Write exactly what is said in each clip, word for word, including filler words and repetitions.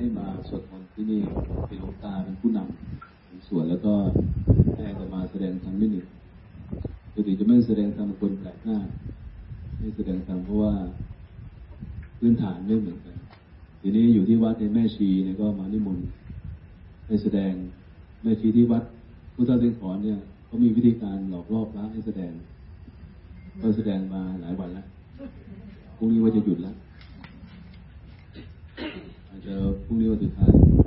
ให้มาสวดมนต์ที่นี่เป็นหลวงตาเป็นผู้นำสวดแล้วก็ให้อาตมาแสดงธรรมนิดหนึ่งปกติจะไม่แสดงธรรมคนแปลกหน้าไม่แสดงธรรมเพราะว่าพื้นฐานไม่เหมือนกันทีนี้อยู่ที่วัดในแม่ชีเนี่ยก็มานิมนต์ให้แสดงแม่ชีที่วัดพุทธเจ้าขอนเนี่ยเขามีวิธีการหลอกล่อพระให้แสดงก็แสดงมาหลายวันแล้วพรุ่งนี้ว่าจะหยุดแล้วอาจจะพรุ่งนี้วันสุดท้าย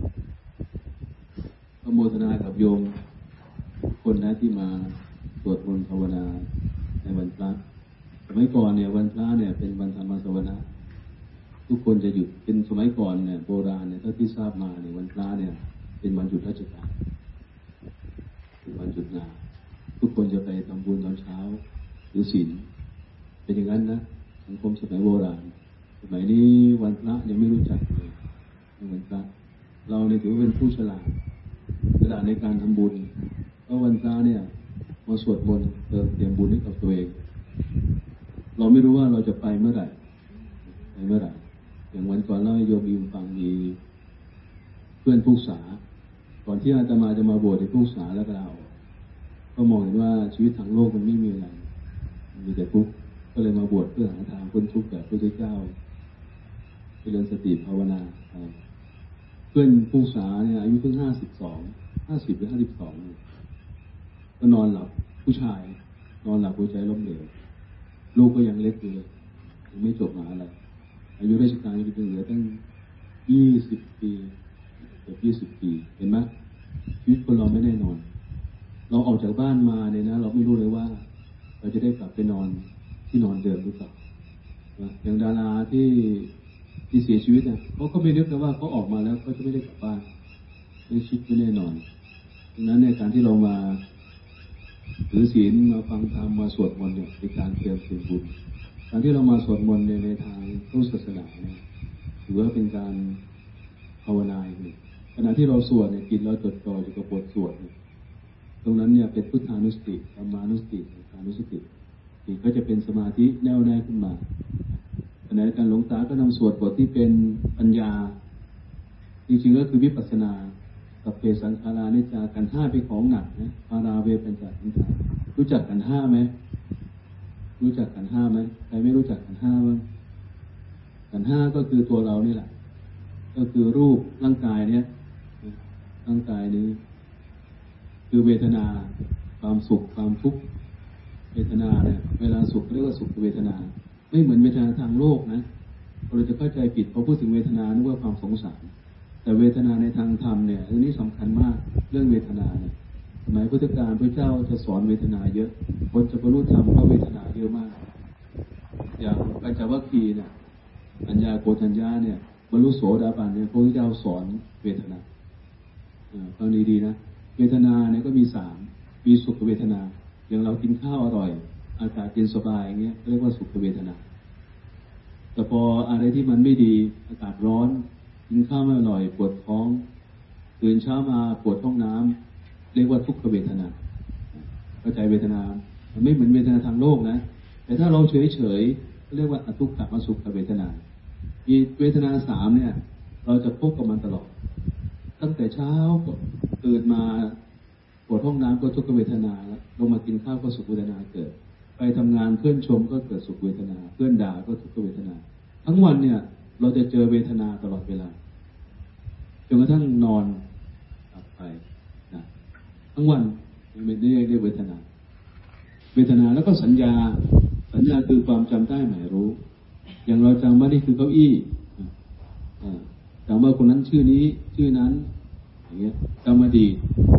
ก็โมทนากับโยมคนนะที่มาสวดมนต์ภาวนาในวันพระสมัยก่อนเนี่ยวันพระเนี่ยเป็นวันธรรมสวนาทุกคนจะหยุดเป็นสมัยก่อนเนี่ยโบราณเนี่ยถ้าที่ทราบมาเนี่ยวันพระเนี่ยเป็นวันหยุดราชการเป็นวันหยุดงานทุกคนจะไปทำบุญตอนเช้าหรือศีลเป็นอย่างนั้นนะสังคมสมัยโบราณสมัยนี้วันพระยังไม่รู้จักเลยวันพระเราเนี่ยถือว่าเป็นผู้ฉลาดฉลาดในการทำบุญเพราะวันพระเนี่ยมาสวดมนต์เติมเตรียมบุญให้กับตัวเองเราไม่รู้ว่าเราจะไปเมื่อไหร่ไปเมื่อไหร่อย่างวันก่อนเล่าให้โยมบิวฟังมีเพื่อนผู้ษาก่อนที่อาตมาจะมาบวชในผู้ษาแล้วเราก็มองเห็นว่าชีวิตทางโลกมันไม่มีอะไรมีแต่ทุกข์ก็เลยมาบวชเพื่อหาทางพ้นทุกข์แบบพระพุทธเจ้าเจริญสติภาวนาเพื่อนผู้ษาเนี่ยอายุเพิ่งห้าสิบสองห้าสิบหรือห้าสิบสองก็นอนหลับผู้ชายนอนหลับหัวใจล้มเหลวลูกก็ยังเล็กอยู่เลยยังไม่จบมหาอะไรอายุราชการยังเหลือตั้งยี่สิบปีเกือบยี่สิบปีเห็นไหมชีวิตคนเราไม่แน่นอนเราออกจากบ้านมาเนี่ยนะเราไม่รู้เลยว่าเราจะได้กลับไปนอนที่นอนเดิมหรือเปล่าอย่างดาราที่ที่เสียชีวิตเนี่ยเขาก็ไม่นึกนะว่าเขาออกมาแล้วเขาจะไม่ได้กลับบ้านไม่คิดไม่แน่นอนดังนั้นในการที่เรามาถือศีลมาฟังธรรมมาสวดมนต์เนี่ยเป็นการเตรียมเตรียมบุญการที่เรามาสวดมนต์ในในทางพุทธศาสนาเนี่ยถือว่าเป็นการภาวนาอย่างหนึ่งขณะที่เราสวดเนี่ยจิตเราจดจ่ออยู่กับบทสวดเนี่ยตรงนั้นเนี่ยเป็นพุทธานุสติธรรมานุสติสังฆานุสติจิตก็จะเป็นสมาธิแน่วแน่ขึ้นมาขณะการหลวงตาก็นำสวดบทที่เป็นปัญญาจริงๆก็คือวิปัสสนากับเปสังขารานิจจากันห้าเป็นของหนักนะปาราเวปัญจขันธารู้จักกันห้าไหมรู้จักกันห้าไหมใครไม่รู้จักกันห้าบ้างกันห้าก็คือตัวเรานี่แหละก็คือรูปร่างกายเนี่ยร่างกายนี้คือเวทนาความสุขความทุกข์เวทนาเนี่ยเวลาสุขเรียกว่าสุขเวทนาไม่เหมือนเวทนาทางโลกนะเราจะเข้าใจผิดพอพูดถึงเวทนานึกว่าความสงสารแต่เวทนาในทางธรรมเนี่ยเรื่องนี้สำคัญมากเรื่องเวทนาเนี่ยสมัยพุทธกาลพระเจ้าจะสอนเวทนาเยอะคนจะบรรลุธรรมเพราะเวทนาเยอะมากอย่างปัญจวัคคีย์เนี่ยอัญญาโกฏัญญาเนี่ยบรรลุโสดาบันเนี่ยพระพุทธเจ้าสอนเวทนาฟังดีๆนะเวทนาเนี่ยก็มีสามมีสุขเวทนาอย่างเรากินข้าวอร่อยอากาศเย็นสบายอย่างเงี้ยเรียกว่าสุขเวทนาแต่พออะไรที่มันไม่ดีอากาศร้อนกินข้าวไม่อร่อยปวดท้องตื่นเช้ามาปวดท้องน้ำเรียกว่าทุกขเวทนาเข้าใจเวทนามันไม่เหมือนเวทนาทางโลกนะแต่ถ้าเราเฉยเฉยเรียกว่าอทุกขมสุขเวทนามีเวทนาสามเนี่ยเราจะพบกับมันตลอดตั้งแต่เช้าตื่นมาปวดท้องน้ำก็ทุกขเวทนาแล้วลงมากินข้าวก็สุขเวทนาเกิดไปทำงานเพื่อนชมก็เกิดสุขเวทนาเพื่อนด่าก็ทุกขเวทนาทั้งวันเนี่ยเราจะเจอเวทนาตลอดเวลาจนกระทั่งนอนหลับไปนะทั้งวันยังไม่ได้เรียกเวทนาเวทนาแล้วก็สัญญาสัญญาคือความจำได้หมายรู้อย่างเราจำว่านี่คือเก้าอี้จำว่าคนนั้นชื่อนี้ชื่อนั้นอย่างเงี้ยจำอดีต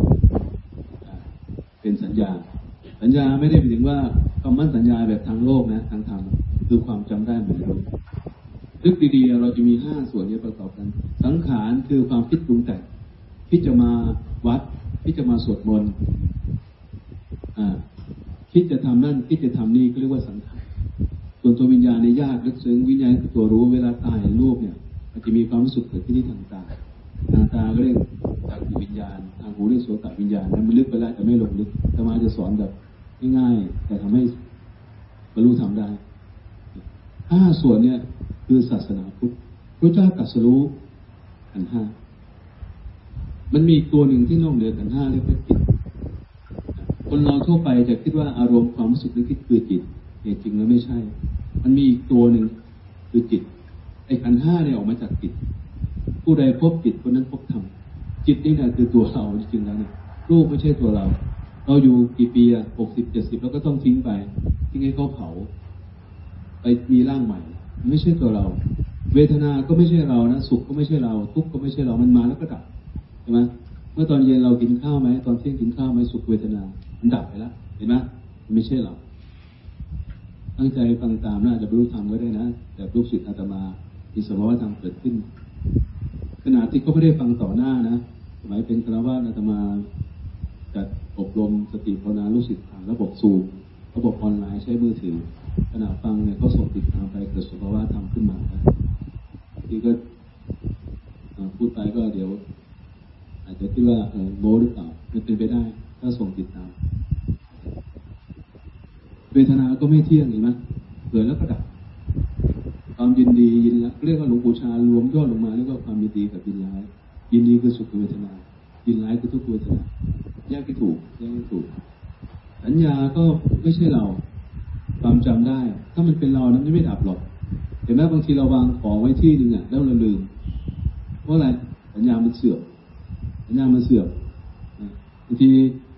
เป็นสัญญาสัญญาไม่ได้หมายถึงว่าคำมั่นสัญญาแบบทางโลกนะทางธรรมคือความจำได้หมายรู้ลึกดีๆเราจะมีห้าส่วนนี้ประกอบกันสังขารคือความคิดปรุงแต่งคิดจะมาวัดคิดจะมาสวดมนต์คิดจะทำนั่นคิดจะทำนี่ก็เรียกว่าสังขารส่วนตัววิญญาณในยากลึกซึ้งวิญญาณคือตัวรู้เวลาตายรูปเนี่ยมันจะมีความรู้สึกเกิดขึ้นที่ทางตาทางตาก็เรียกจักขุวิญญาณทางหูเรียกโสตวิญญาณนั้นมันลึกไปแล้วแต่ไม่ลงลึกธรรมะจะสอนแบบง่ายๆแต่ทำให้บรรลุธรรมได้ห้าส่วนเนี่ยคือศาสนาพุทธพระเจ้าตรัสรู้ขันธ์ห้ามันมีตัวหนึ่งที่นอกเหนือขันธ์ห้าเรียกว่าจิตคนเราทั่วไปจะคิดว่าอารมณ์ความรู้สึกนึกคิดคือจิตแต่จริงแล้วไม่ใช่มันมีอีกตัวหนึ่งคือจิตไอ้ขันธ์ห้าเนี่ยออกมาจากจิตผู้ใดพบจิตคนนั้นพบธรรมจิตนี่นะคือตัวเราจริงๆแล้วเนี่ยรูปไม่ใช่ตัวเราเราอยู่กี่ปีอะหกสิบเจ็ดสิบแล้วก็ต้องทิ้งไปทิ้งให้เขาเผาไปมีร่างใหม่ไม่ใช่ตัวเราเวทนาก็ไม่ใช่เรานะสุขก็ไม่ใช่เราทุกข์ก็ไม่ใช่เรามันมาแล้วก็ดับใช่ไหมเมื่อตอนเย็นเรากินข้าวไหมตอนเที่ยงกินข้าวไหมสุขเวทนามันดับไปแล้วเห็นไหมมันไม่ใช่เราตั้งใจฟังตามนะอาจจะบรรลุธรรมก็ได้นะแต่ลูกศิษย์อาตมามีสภาวะธรรมเกิดขึ้นขณะที่เขาไม่ได้ฟังต่อหน้านะสมัยเป็นฆราวาสอาตมาจัดอบรมสติภาวนาลูกศิษย์ผ่านระบบซูมระบบออนไลน์ใช้มือถือขณะฟังเนี่ยก็ส่งติดตามไปเกิดสภาวะธรรมขึ้นมานะทีก็พูดไปก็เดี๋ยวอาจจะคิดว่าเออโม้หรือเปล่ามันเป็นไปได้ถ้าส่งติดตามเวทนาก็ไม่เที่ยงเห็นไหมเกิดแล้วก็ดับความยินดียินร้ายเรียกว่าหลวงปู่ชารวมย่อลงมาเรียกว่าความยินดีกับยินร้ายยินดีคือสุขเวทนายินร้ายคือทุกขเวทนาแยกไม่ถูกแยกไม่ถูกสัญญาก็ไม่ใช่เราความจำได้ถ้ามันเป็นเรานั้นไม่ดับหรอกเห็นไหมบางทีเราวางของไว้ที่หนึ่งอ่ะแล้วเราลืมเพราะอะไรสัญญามันเสื่อมสัญญามันเสื่อมบางที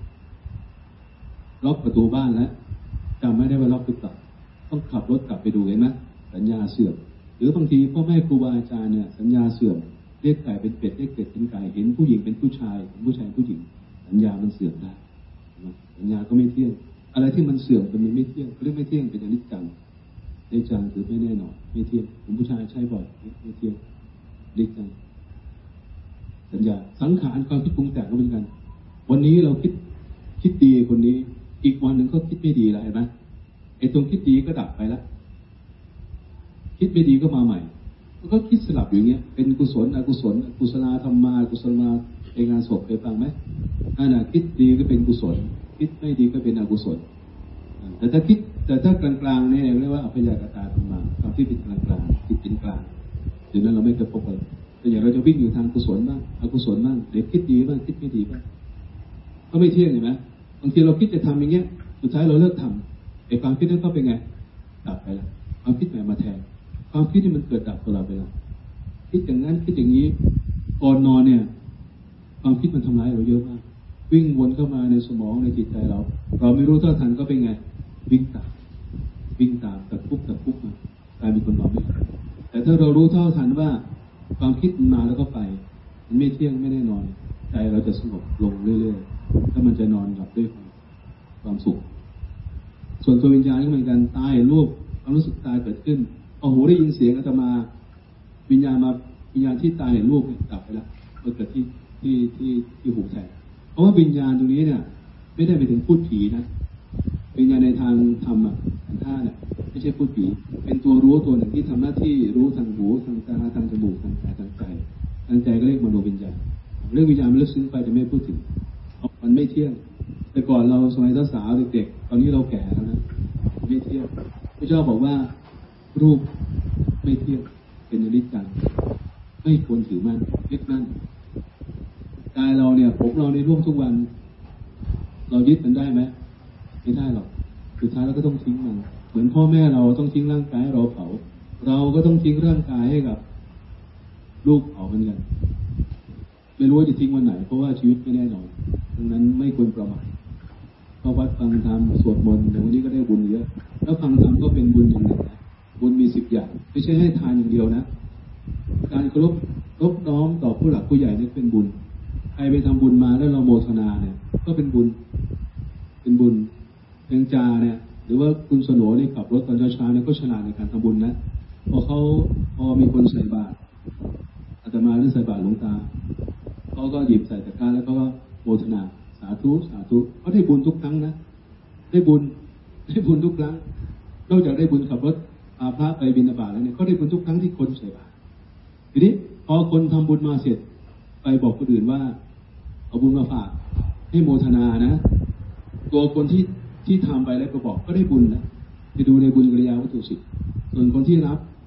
ล็อกประตูบ้านแล้วจำไม่ได้ว่าล็อกหรือเปล่าต้องขับรถกลับไปดูเห็นไหมสัญญาเสื่อมหรือบางทีพ่อแม่ครูบาอาจารย์เนี่ยสัญญาเสื่อมเรียกไก่เป็นเป็ดเรียกเป็ดเป็นไก่เห็นผู้หญิงเป็นผู้ชายเห็นผู้ชายผู้หญิงสัญญามันเสื่อมได้สัญญาก็ไม่เที่ยงอะไรที่มันเสื่อมเป็นมันไม่เที่ยงเรื่องไม่เที่ยงเป็นอนิจจังอนิจจังคือไม่แน่นอนไม่เที่ยงผมผู้ชายใช่บ่อยไม่เที่ยงอนิจจังสัญญาสังขารความคิดปรุงแต่งก็เหมือนกันวันนี้เราคิดคิดดีคนนี้อีกวันหนึ่งก็คิดไม่ดีแล้วเห็นไหมไอ้ตรงคิดดีก็ดับไปแล้วคิดไม่ดีก็มาใหม่แล้วก็คิดสลับอย่างเงี้ยเป็นกุศลอกุศลกุศลธรรมากุศลมาในงานศพเคยฟังไหมอ่านะคิดดีก็เป็นกุศลคิดไม่ดีก็เป็นอกุศลแต่ถ้าคิดแต่ถ้ากลางๆเนี่ยเรียกว่าอัพยากตาธรรมาความที่เป็นกลางๆคิดเป็นกลางเดี๋ยวนั้นเราไม่เคยพบเลยแต่อย่างเราจะวิ่งอยู่ทางกุศลบ้างอกุศลบ้างเดี๋ยวคิดดีบ้างคิดไม่ดีบ้างก็ไม่เที่ยงเห็นไหมบางทีเราคิดจะทำอย่างเงี้ยสุดท้ายเราเลิกทำไอ้ความคิดนั้นก็เป็นไงดับไปแล้วความคิดใหม่มาแทนความคิดที่มันเกิดดับตลอดเวลาคิดอย่างนั้นคิดอย่างนี้ก่อนนอนเนี่ยความคิดมันทำร้ายเราเยอะมากวิ่งวนเข้ามาในสมองในจิตใจเราเราไม่รู้เท่าทันก็เป็นไงวิ่งตามวิ่งตามตะคุบตะคุบมากลายเป็นคนนอนไม่หลับแต่ถ้าเรารู้เท่าทันว่าความคิดมันมาแล้วก็ไปมันไม่เที่ยงไม่แน่นอนใจเราจะสงบลงเรื่อยๆถ้ามันจะนอนหลับด้วยความสุขส่วนตัววิญญาณก็เหมือนกันตายรูปความรู้สึกตายเกิดขึ้นโอ้โหได้ยินเสียงอาตมาวิญญาณมาวิญญาณที่ตายเห็นรูปดับไปแล้วมันเกิดที่ที่ที่ที่หูแทนเพราะว่าวิญญาณตรงนี้เนี่ยไม่ได้ไปถึงพูดผีนะวิญญาณในทางธรรมอ่ะขันธ์ห้าเนี่ยไม่ใช่พูดผีเป็นตัวรู้ตัวหนึ่งที่ทำหน้าที่รู้ทางหูทางตาทางจมูกทางกายทางใจทางใจก็เรียกมโนวิญญาณเรื่องวิญญาณมันลึกซึ้งไปแต่ไม่พูดถึงมันไม่เที่ยงแต่ก่อนเราสมัยสาวๆเด็กๆตอนนี้เราแก่แล้วนะไม่เที่ยงพระเจ้าบอกว่ารูปไม่เที่ยงเป็นอนิจจังไม่ควรถือมั่นยึดมั่นกายเราเนี่ยผมเราในร่วงทุกวันเรายึดมันได้ไหมไม่ได้หรอกสุดท้ายเราก็ต้องทิ้งมันเหมือนพ่อแม่เราต้องทิ้งร่างกายให้เราเผาเราก็ต้องทิ้งร่างกายให้กับลูกเผาเหมือนกันไม่รู้ว่าจะทิ้งวันไหนเพราะว่าชีวิตไม่แน่นอนดังนั้นไม่ควรประมาทเข้าวัดฟังธรรมสวดมนต์ในวันนี้ก็ได้บุญเยอะแล้วฟังธรรมก็เป็นบุญอย่างหนึ่งนะบุญมีสิบอย่างไม่ใช่ให้ทานอย่างเดียวนะการเคารพรบน้อมต่อผู้หลักผู้ใหญ่นี่เป็นบุญใครไปทำบุญมาแล้วเราโมทนาเนี่ยก็เป็นบุญเป็นบุญเพียงจาเนี่ยหรือว่าคุณสโหน่นี่ขับรถตอนเช้าๆเนี่ยก็ฉลาดในการทำบุญนะพอเขาพอมีคนใส่บาตรอาตมาหรือใส่บาตรหลวงตาเขาก็หยิบใส่ตะกร้าแล้วเขาก็โมทนาสาธุสาธุเขาได้บุญทุกครั้งนะได้บุญได้บุญทุกครั้งนอกจากได้บุญขับรถพาพระไปบิณฑบาตแล้วเนี่ยก็ได้บุญทุกครั้งที่คนใส่บาตรทีนี้พอคนทำบุญมาเสร็จไปบอกคนอื่นว่าเอาบุญมาฝากให้โมทนานะตัวคนที่ที่ทำไปแล้วก็บอกก็ได้บุญนะไปดูในบุญกิริยาวัตถุสิบส่วนคนที่รับ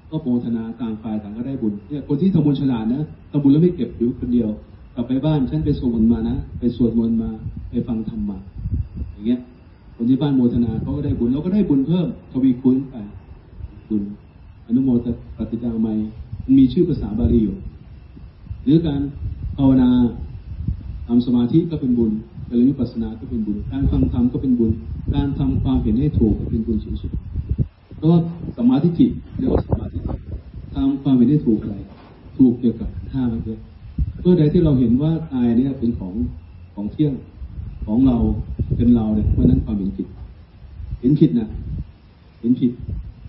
ก็โมทนาต่างฝ่ายต่างก็ได้บุญเนี่ยคนที่ทำบุญฉลาดนะทำบุญแล้วไม่เก็บอยู่คนเดียวกลับไปบ้านฉันไปสวดมนต์มานะไปสวดมนต์มาไปฟังธรรมมาอย่างเงี้ยคนที่บ้านโมทนาเขาก็ได้บุญเราก็ได้บุญเพิ่มทวีคูณไปบุญอนุโมทปฏิจจามัยมันมีชื่อภาษาบาลีอยู่หรือการภาวนาทำสมาธิก็เป็นบุญการเรียนวิปัสสนาก็เป็นบุญการฟังธรรมก็เป็นบุญการทำความเห็นให้ถูกก็เป็นบุญสูงสุดเพราะว่าสมาธิจิตเรียกว่าสมาธิทำความเห็นให้ถูกอะไรถูกเกี่ยวกับท่ามันเลยเมื่อใดที่เราเห็นว่ากายเนี่ยเป็นของของเที่ยงของเราเป็นเราเนี่ยเมื่อนั้นความเห็นผิดเห็นผิดนะเห็นผิด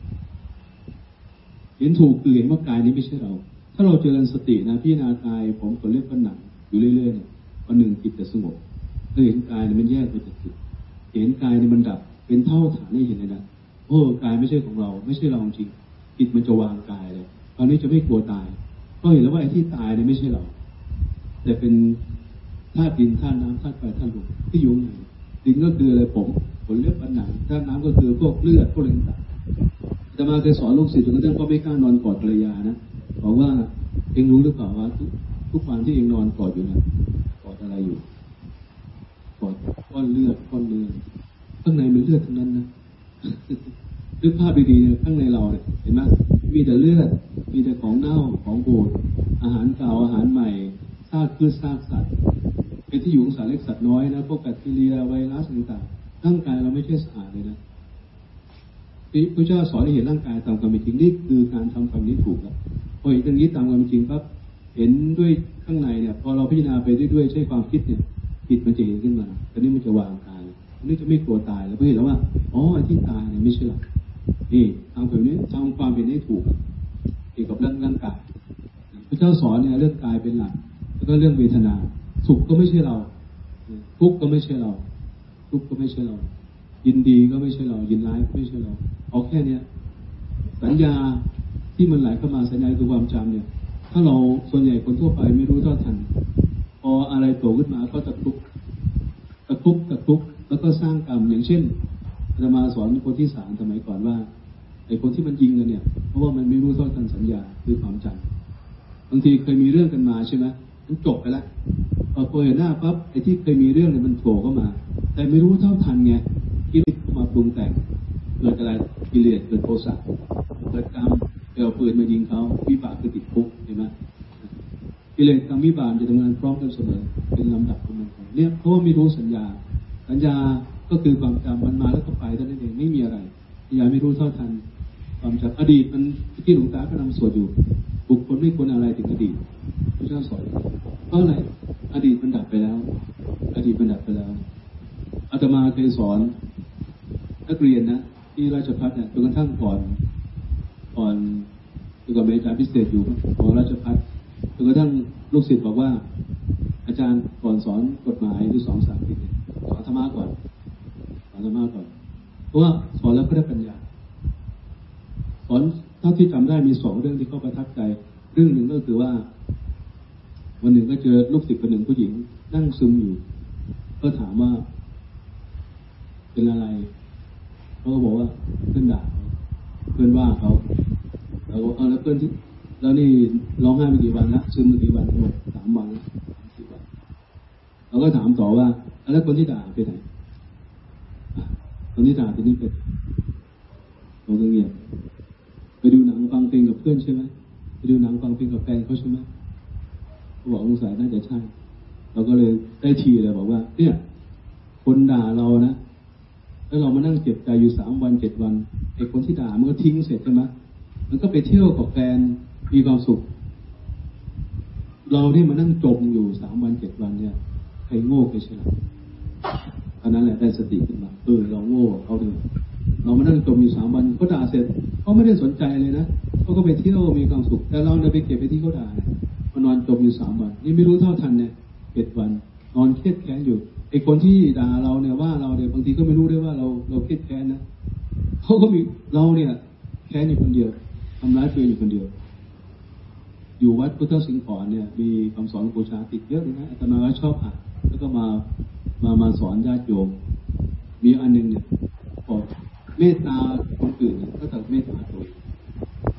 เห็นถูกคือเห็นว่ากายนี้ไม่ใช่เราถ้าเราเจริญสตินะพี่นากายผมก็เล็บก็หนังอยู่เรื่อยๆเนี่ยวันหนึ่งจิตจะสงบเราเห็นกายเนี่ยมันแยกไปจากจิตเห็นกายเนี่ยมันดับเป็นเท่าฐานให้เห็นเลยนะโอ้กายไม่ใช่ของเราไม่ใช่เราจริงจิตมันจะวางกายเลยตอนนี้จะไม่กลัวตายเพราะเห็นแล้วว่าไอ้ที่ตายเนี่ยไม่ใช่เราแต่เป็นธาตุดินธาตุน้ำธาตุไฟธาตุลมที่อยู่ในดินก็คืออะไรผมขนเล็บอันหนังธาตุน้ำก็คือพวกเลือดพวกอะไรต่างๆจะมาเคยสอนลูกศิษย์จนกระทั่งก็ไม่กล้านอนกอดภรรยานะบอกว่าเองรู้หรือเปล่าว่าทุกทุกวันที่เองนอนกอดอยู่นะกอดอะไรอยู่กอดก้อนเลือดก้อนเนื้อข้างในมันเลือดทั้งนั้นนะนึกภาพดีๆเนี่ยข้างในเราเนี่ยเห็นไหมมีแต่เลือดมีแต่ของเน่าของบูดอาหารเก่าอาหารใหม่ซากพืชซากสัตว์เป็นที่อยู่ของสัตว์เล็กสัตว์น้อยนะพวกแบคทีเรียไวรัสต่างๆร่างกายเราไม่ใช่สะอาดเลยนะพระเจ้าสอนให้เห็นร่างกายตามความเป็นจริงนี่คือการทำความนี้ถูกแล้วพอเห็นอย่างนี้ตามความเป็นจริงปั๊บเห็นด้วยข้างในเนี่ยพอเราพิจารณาไปด้วยๆใช้ความคิดเนี่ยจิตมันจะเห็นขึ้นมาตอนนี้มันจะวางกายตอนนี้จะไม่กลัวตายแล้วเพราะเห็นแล้วว่าอ๋อไอ้ที่ตายเนี่ยไม่ใช่เรานี่ทำแบบนี้ทำความเป็นให้ถูกเกี่ยวกับเรื่องร่างกายพระเจ้าสอนเนี่ยเรื่องกายเป็นหลักแล้วก็เรื่องเวทนาสุขก็ไม่ใช่เราทุกข์ก็ไม่ใช่เราทุกข์ก็ไม่ใช่เรายินดีก็ไม่ใช่เรายินร้ายก็ไม่ใช่เราเอาแค่เนี้ยสัญญาที่มันไหลเข้ามาสัญญาคือความจำเนี่ยถ้าเราส่วนใหญ่คนทั่วไปไม่รู้เท่าทันพออะไรโผล่ขึ้นมาก็ตะทุกตะทุกตะทุกแล้วก็สร้างกรรมอย่างเช่นอาตมาสอนคนที่สามสมัยก่อนว่าไอ้คนที่มันยิงกันเนี่ยเพราะว่ามันไม่รู้เท่าทันสัญญาคือความจำบางทีเคยมีเรื่องกันมาใช่ไหมมันจบไปแล้วพอเห็นหน้าปั๊บไอ้ที่เคยมีเรื่องเนี่ยมันโผล่เข้ามาแต่ไม่รู้เท่าทันไงกิเลสเข้ามาปรุงแต่งเกิดอะไรกิเลสเกิดโทสะเกิดกรรมเอาปืนมายิงเขาวิบากคือติดคุกเห็นไหมกิเลสกรรมวิบากจะทำงานพร้อมกันเสมอเป็นลำดับของมันเนี่ยเพราะว่าไม่รู้สัญญาสัญญาก็คือความจำมันมาแล้วก็ไปเท่านั้นเองไม่มีอะไรอย่าไม่รู้เท่าทันความจำอดีตมันที่หลวงตาก็นำสวดอยู่บุคคลไม่ควรอะไรถึงอดีตพระเจ้าสอนเพราะอะไรอดีตมันดับไปแล้วอดีตมันดับไปแล้วอาตมาเคยสอนนักเรียนนะที่ราชภัฏเนี่ยจนกระทั่งก่อนก่อนอยู่กับอาจารย์พิเศษอยู่ของราชภัฏจนกระทั่งลูกศิษย์บอกว่าอาจารย์ก่อนสอนกฎหมายหรือสอนภาษาอังกฤษสอนธรรมะก่อนสอนธรรมะก่อนเพราะว่าสอนแล้วก็ได้ปัญญาสอนเท่าที่จำได้มีสองเรื่องที่เขาประทับใจเรื่องหนึ่งก็คือว่าวันหนึ่งก็เจอลูกศิษย์คนหนึ่งผู้หญิงนั่งซึมอยู่ก็ถามว่าเป็นอะไรเขาก็บอกว่าเพื่อนด่าเพื่อนว่าเขาแล้วเอาแล้วเพื่อนที่แล้วนี่ร้องไห้มากี่วันละซึมมากี่วันหมดสามวันสี่วันเราก็ถามต่อว่าแล้วคนที่ด่าไปไหนคนที่ด่าไปนี่เป็นเราก็เงียบไปดูหนังฟังเพลงกับเพื่อนใช่ไหมไปดูหนังฟังเพลงกับแฟนเขาใช่ไหมเขาบอกสงสัยน่าจะใช่เราก็เลยได้ทีเลยบอกว่าเนี่ยคนด่าเรานะแล้วเรามานั่งเจ็บใจอยู่สามวันเจ็ดวันไอ้คนที่ด่ามันก็ทิ้งเสร็จใช่ไหมมันก็ไปเที่ยวกับแฟนมีความสุขเราที่มานั่งจมอยู่สามวันเจ็ดวันเนี่ยใครโง่ใครฉลาดตอนนั้นแหละได้สติขึ้นมาเออเราโง่เขาเลยเรามานั่งจมอยู่สามวันเขาด่าเสร็จเขาไม่ได้สนใจเลยนะเขาก็ไปเที่ยวมีความสุขแต่เราเนี่ยไปเก็บไปที่เขาด่ามานอนจมอยู่สามวันนี่ไม่รู้เท่าทันเนี่ยเจ็ดวันนอนเครียดแค้นอยู่ไอ้คนที่ด่าเราเนี่ยว่าเราเนี่ยบางทีก็ไม่รู้ด้วยว่าเราเราเครียดแค้นนะเขาก็มีเราเนี่ยแค้นอยู่คนเดียวทำร้ายตัวเองอยู่คนเดียวอยู่วัดพุทธสิงห์ขอนเนี่ยมีคำสอนบูชาติดเยอะเลยนะอาตมาก็ชอบอ่านแล้วก็มามามาสอนญาติโยมมีอันหนึ่งเนี่ยบอกเมตตาคนอื่นก็ต้องเมตตาตัวเอง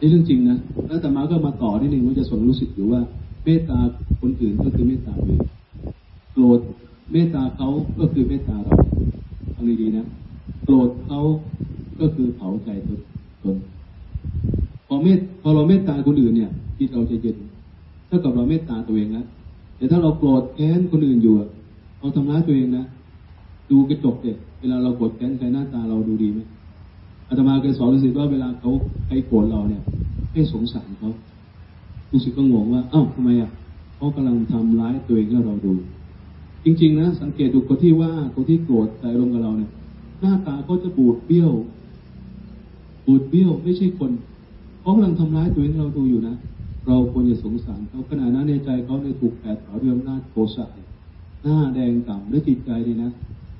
นี่เรื่องจริงนะแล้วแต่มาก็มาต่อนิดนึงว่าจะสนรู้สึกอยู่ว่าเมตตาคนอื่นก็คือเมตตาตัวเองโกรธเมตตาเขาก็คือเมตตาเราฟังดีๆนะโกรธเขาก็คือเผาใจตนพอเมตพอเราเมตตาคนอื่นเนี่ยจิตเราจะเย็นเท่ากับเราเมตตาตัวเองนะแต่ถ้าเราโกรธแค้นคนอื่นอยู่เราทำร้ายตัวเองนะดูกระจกเด็กเวลาเราโกรธแค้นใครหน้าตาเราดูดีไหมอาตมาเคยสอนลูกศิษย์ว่าเวลาเขาใครโกรธเราเนี่ยให้สงสารเขาลูกศิษย์ก็งงว่าเอ้าทำไมอ่ะเขากำลังทำร้ายตัวเองให้เราดูจริงๆนะสังเกตดูคนที่ว่าคนที่โกรธใจลงกับเราเนี่ยหน้าตาเขาจะบูดเบี้ยวบูดเบี้ยวไม่ใช่คนเขากำลังทำร้ายตัวเองให้เราดูอยู่นะเราควรจะสงสารเขาขณะนั้นในใจเขาในถูกแผดเผาด้วยอำนาจโทสะหน้าแดงต่ำและจิตใจนี่นะ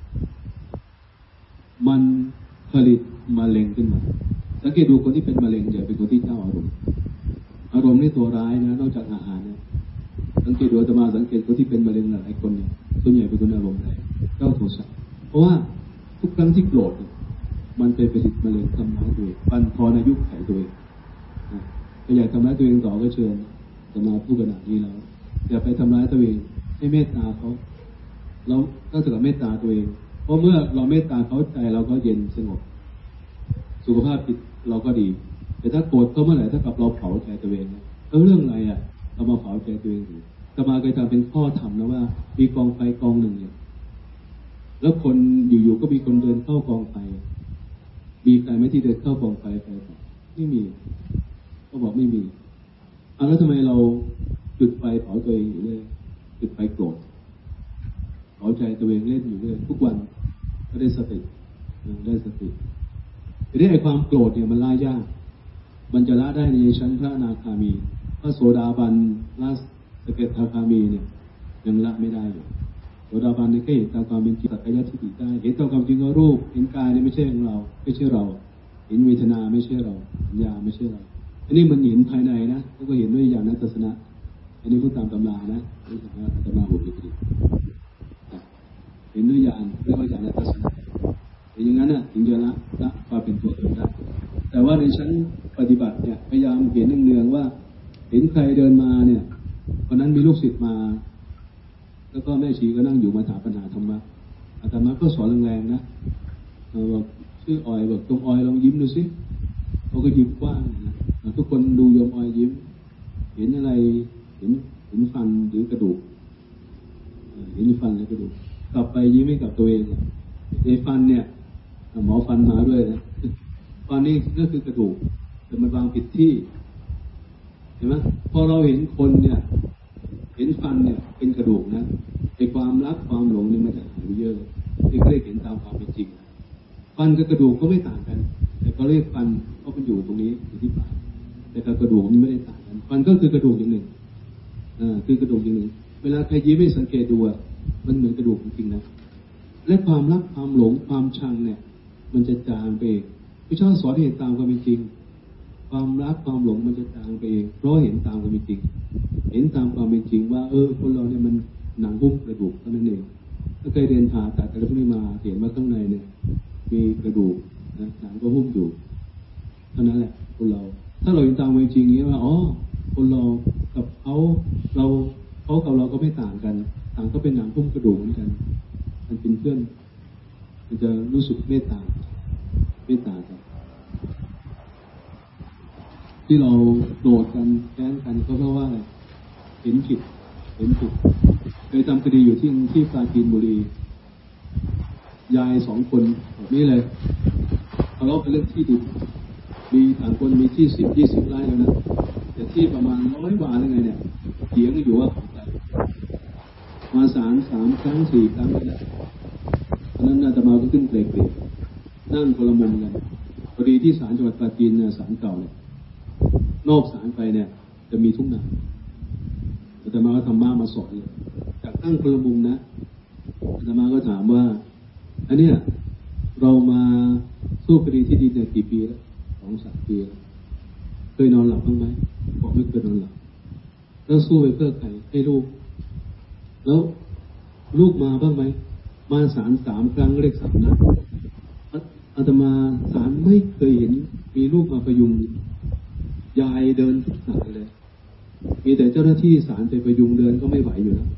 มันผลิตมะเร็งขึ้นมาสังเกตดูคนที่เป็นมะเร็งอย่าเป็นคนที่เจ้าอารมณ์อารมณ์นี่ตัวร้ายนะนอกจากอาหารเนี่ยสังเกตดูอาตมาสังเกตคนที่เป็นมะเร็งหลายคนเนี่ยส่วนใหญ่เป็นคนอารมณ์แรงเจ้าโทสะเพราะว่าทุกครั้งที่โกรธมันไปผลิตมะเร็งทำร้ายตัวเองปันทอนอายุไขตัวเองถ้าอยากทำร้ายตัวเองต่อก็เชิญจะมาพูดขนาดนี้แล้วอย่าไปทำร้ายตัวเองให้เมตตาเขาเราต้องสึกเมตตาตัวเองเพราะเมื่อเราเมตตาเขาใจเราก็เย็นสงบสุขภาพจิตเราก็ดีแต่ถ้าโกรธเขาเมื่อไหร่ถ้ากับเราเผาใจตัวเองแล้วเรื่องอะไรอ่ะเรามาเผาใจตัวเองอยู่จะมาเคยทำเป็นข้อธรรมนะว่ามีกองไฟกองหนึ่งเนี่ยแล้วคนอยู่ๆก็มีคนเดินเข้ากองไฟมีใครไหมที่เดินเข้ากองไฟไปไม่มีเขาบอกไม่มีอ่ะแล้วทำไมเราจุดไฟเผาตัวเองอยู่เลยจุดไฟโกรธเผาใจตัวเองเล่นอยู่เลยทุกวันก็ได้สติได้สติทีนี้ไอ้ความโกรธเนี่ยมันละยากมันจะละได้ในชั้นพระอนาคามีพระโสดาบันละสกิทาคามีเนี่ยยังละไม่ได้อยู่โสดาบันเนี่ยแค่เห็นตามความเป็นจริงสักกายทิฏฐิได้เห็นตามความจริงว่ารูปเห็นกายเนี่ยไม่ใช่ของเราไม่ใช่เราเห็นเวทนาไม่ใช่เราสัญญาไม่ใช่เราอันนี้มันเห็นภายในนะแล้วก็เห็นด้วยญาณทัศนะอันนี้พูดตามตำรานะนี่สำนักตำราหุบลิขิตเห็นด้วยญาณเรียกว่าญาณทัศนะแต่อย่างนั้นน่ะถึงจะละละความเป็นตัวตนได้แต่ว่าในชั้นปฏิบัติเนี่ยพยายามเห็นเนืองๆว่าเห็นใครเดินมาเนี่ยวันนั้นมีลูกศิษย์มาแล้วก็แม่ชีก็นั่งอยู่มาถามปัญหาธรรมะอาตมาก็สอนแรงๆนะบอกชื่อออยบอกตรงออยลองยิ้มดูสิเขาก็ยิ้มกว้างนะทุกคนดูโยมออยยิ้มเห็นอะไรเห็นเห็นฟันหรือกระดูกเห็นฟันหรือกระดูกกลับไปยิ้มให้กับตัวเองไอ้ฟันเนี่ยหมอฟันมาด้วยนะฟันนี่ก็คือกระดูกแต่มันวางผิดที่เห็นไหมพอเราเห็นคนเนี่ยเห็นฟันเนี่ยเป็นกระดูกนะไอ้ความรักความหลงนี่มันจะหายไปเยอะที่เขาเรียกเห็นตามความเป็นจริงฟันกับกระดูกก็ไม่ต่างกันแต่เขาเรียกฟันเพราะมันอยู่ตรงนี้อยู่ที่ปากแต่กับกระดูกนี่ไม่ได้ต่างกันฟันก็คือกระดูกอย่างหนึ่งอ่าคือกระดูกอย่างหนึ่งเวลาใครยิ้มไม่สังเกตดูอ่ะมันเหมือนกระดูกจริงๆนะและความรักความหลงความชังเนี่ยมันจะจางไปเองพระเจ้าสอนให้เห็นตามความเป็นจริงความรักความหลงมันจะจางไปเองเพราะเห็นตามความเป็นจริงเห็นตามความเป็นจริงว่าเออคนเราเนี่ยมันหนังหุ้มกระดูกเท่านั้นเองถ้าเคยเรียนผ่าตัดอะไรพวกนี้มาเห็นว่าข้างในเนี่ยมีกระดูกนะหนังก็หุ้มอยู่เท่านั้นแหละคนเราถ้าเราเห็นตามความเป็นจริงนี้ว่าอ๋อคนเรากับเขาเราเขากับเราก็ไม่ต่างกันต่างก็เป็นหนังหุ้มกระดูกเหมือนกันมันเป็นเพื่อนมันจะรู้สึกเมตตาเมตตากันที่เราโกรธกันแค้นกันก็เพราะว่าเห็นผิดเห็นถูกเคยทำคดีอยู่ที่ที่ปราจีนบุรียายสองคนแบบนี้เลยทะเลาะกันเรื่องที่ดินมีต่างคนมีที่สิบยี่สิบไร่แล้วนะแต่ที่ประมาณร้อยบาทยังไงเนี่ยเถียงกันอยู่ว่าของใครมาศาลสามครั้งสี่ครั้งแล้วตอนนั้นอาตมาก็ขึ้นเกรดนั่งคนละมุมกันพอดีที่ศาลจังหวัดปราจีนเนี่ยศาลเก่าเนี่ยนอกศาลไปเนี่ยจะมีทุ่งนาอาตมาก็ทำบ้ามาสอนเลยจากตั้งคนละมุมนะอาตมาก็ถามว่าอันเนี้ยเรามาสู้คดีที่ดินเนี่ยกี่ปีแล้วสองสามปีแล้วเคยนอนหลับบ้างไหมบอกไม่เคยนอนหลับแล้วสู้ไปเพื่อใครให้ลูกแล้วลูกมาบ้างไหมมาศาลสามครั้งเรียกสามนัดอาตมาศาลไม่เคยเห็นมีลูกมาประยุงยายเดินหนักเลยมีแต่เจ้าหน้าที่ศาลไปประยุงเดินก็ไม่ไหวอยู่แล้ว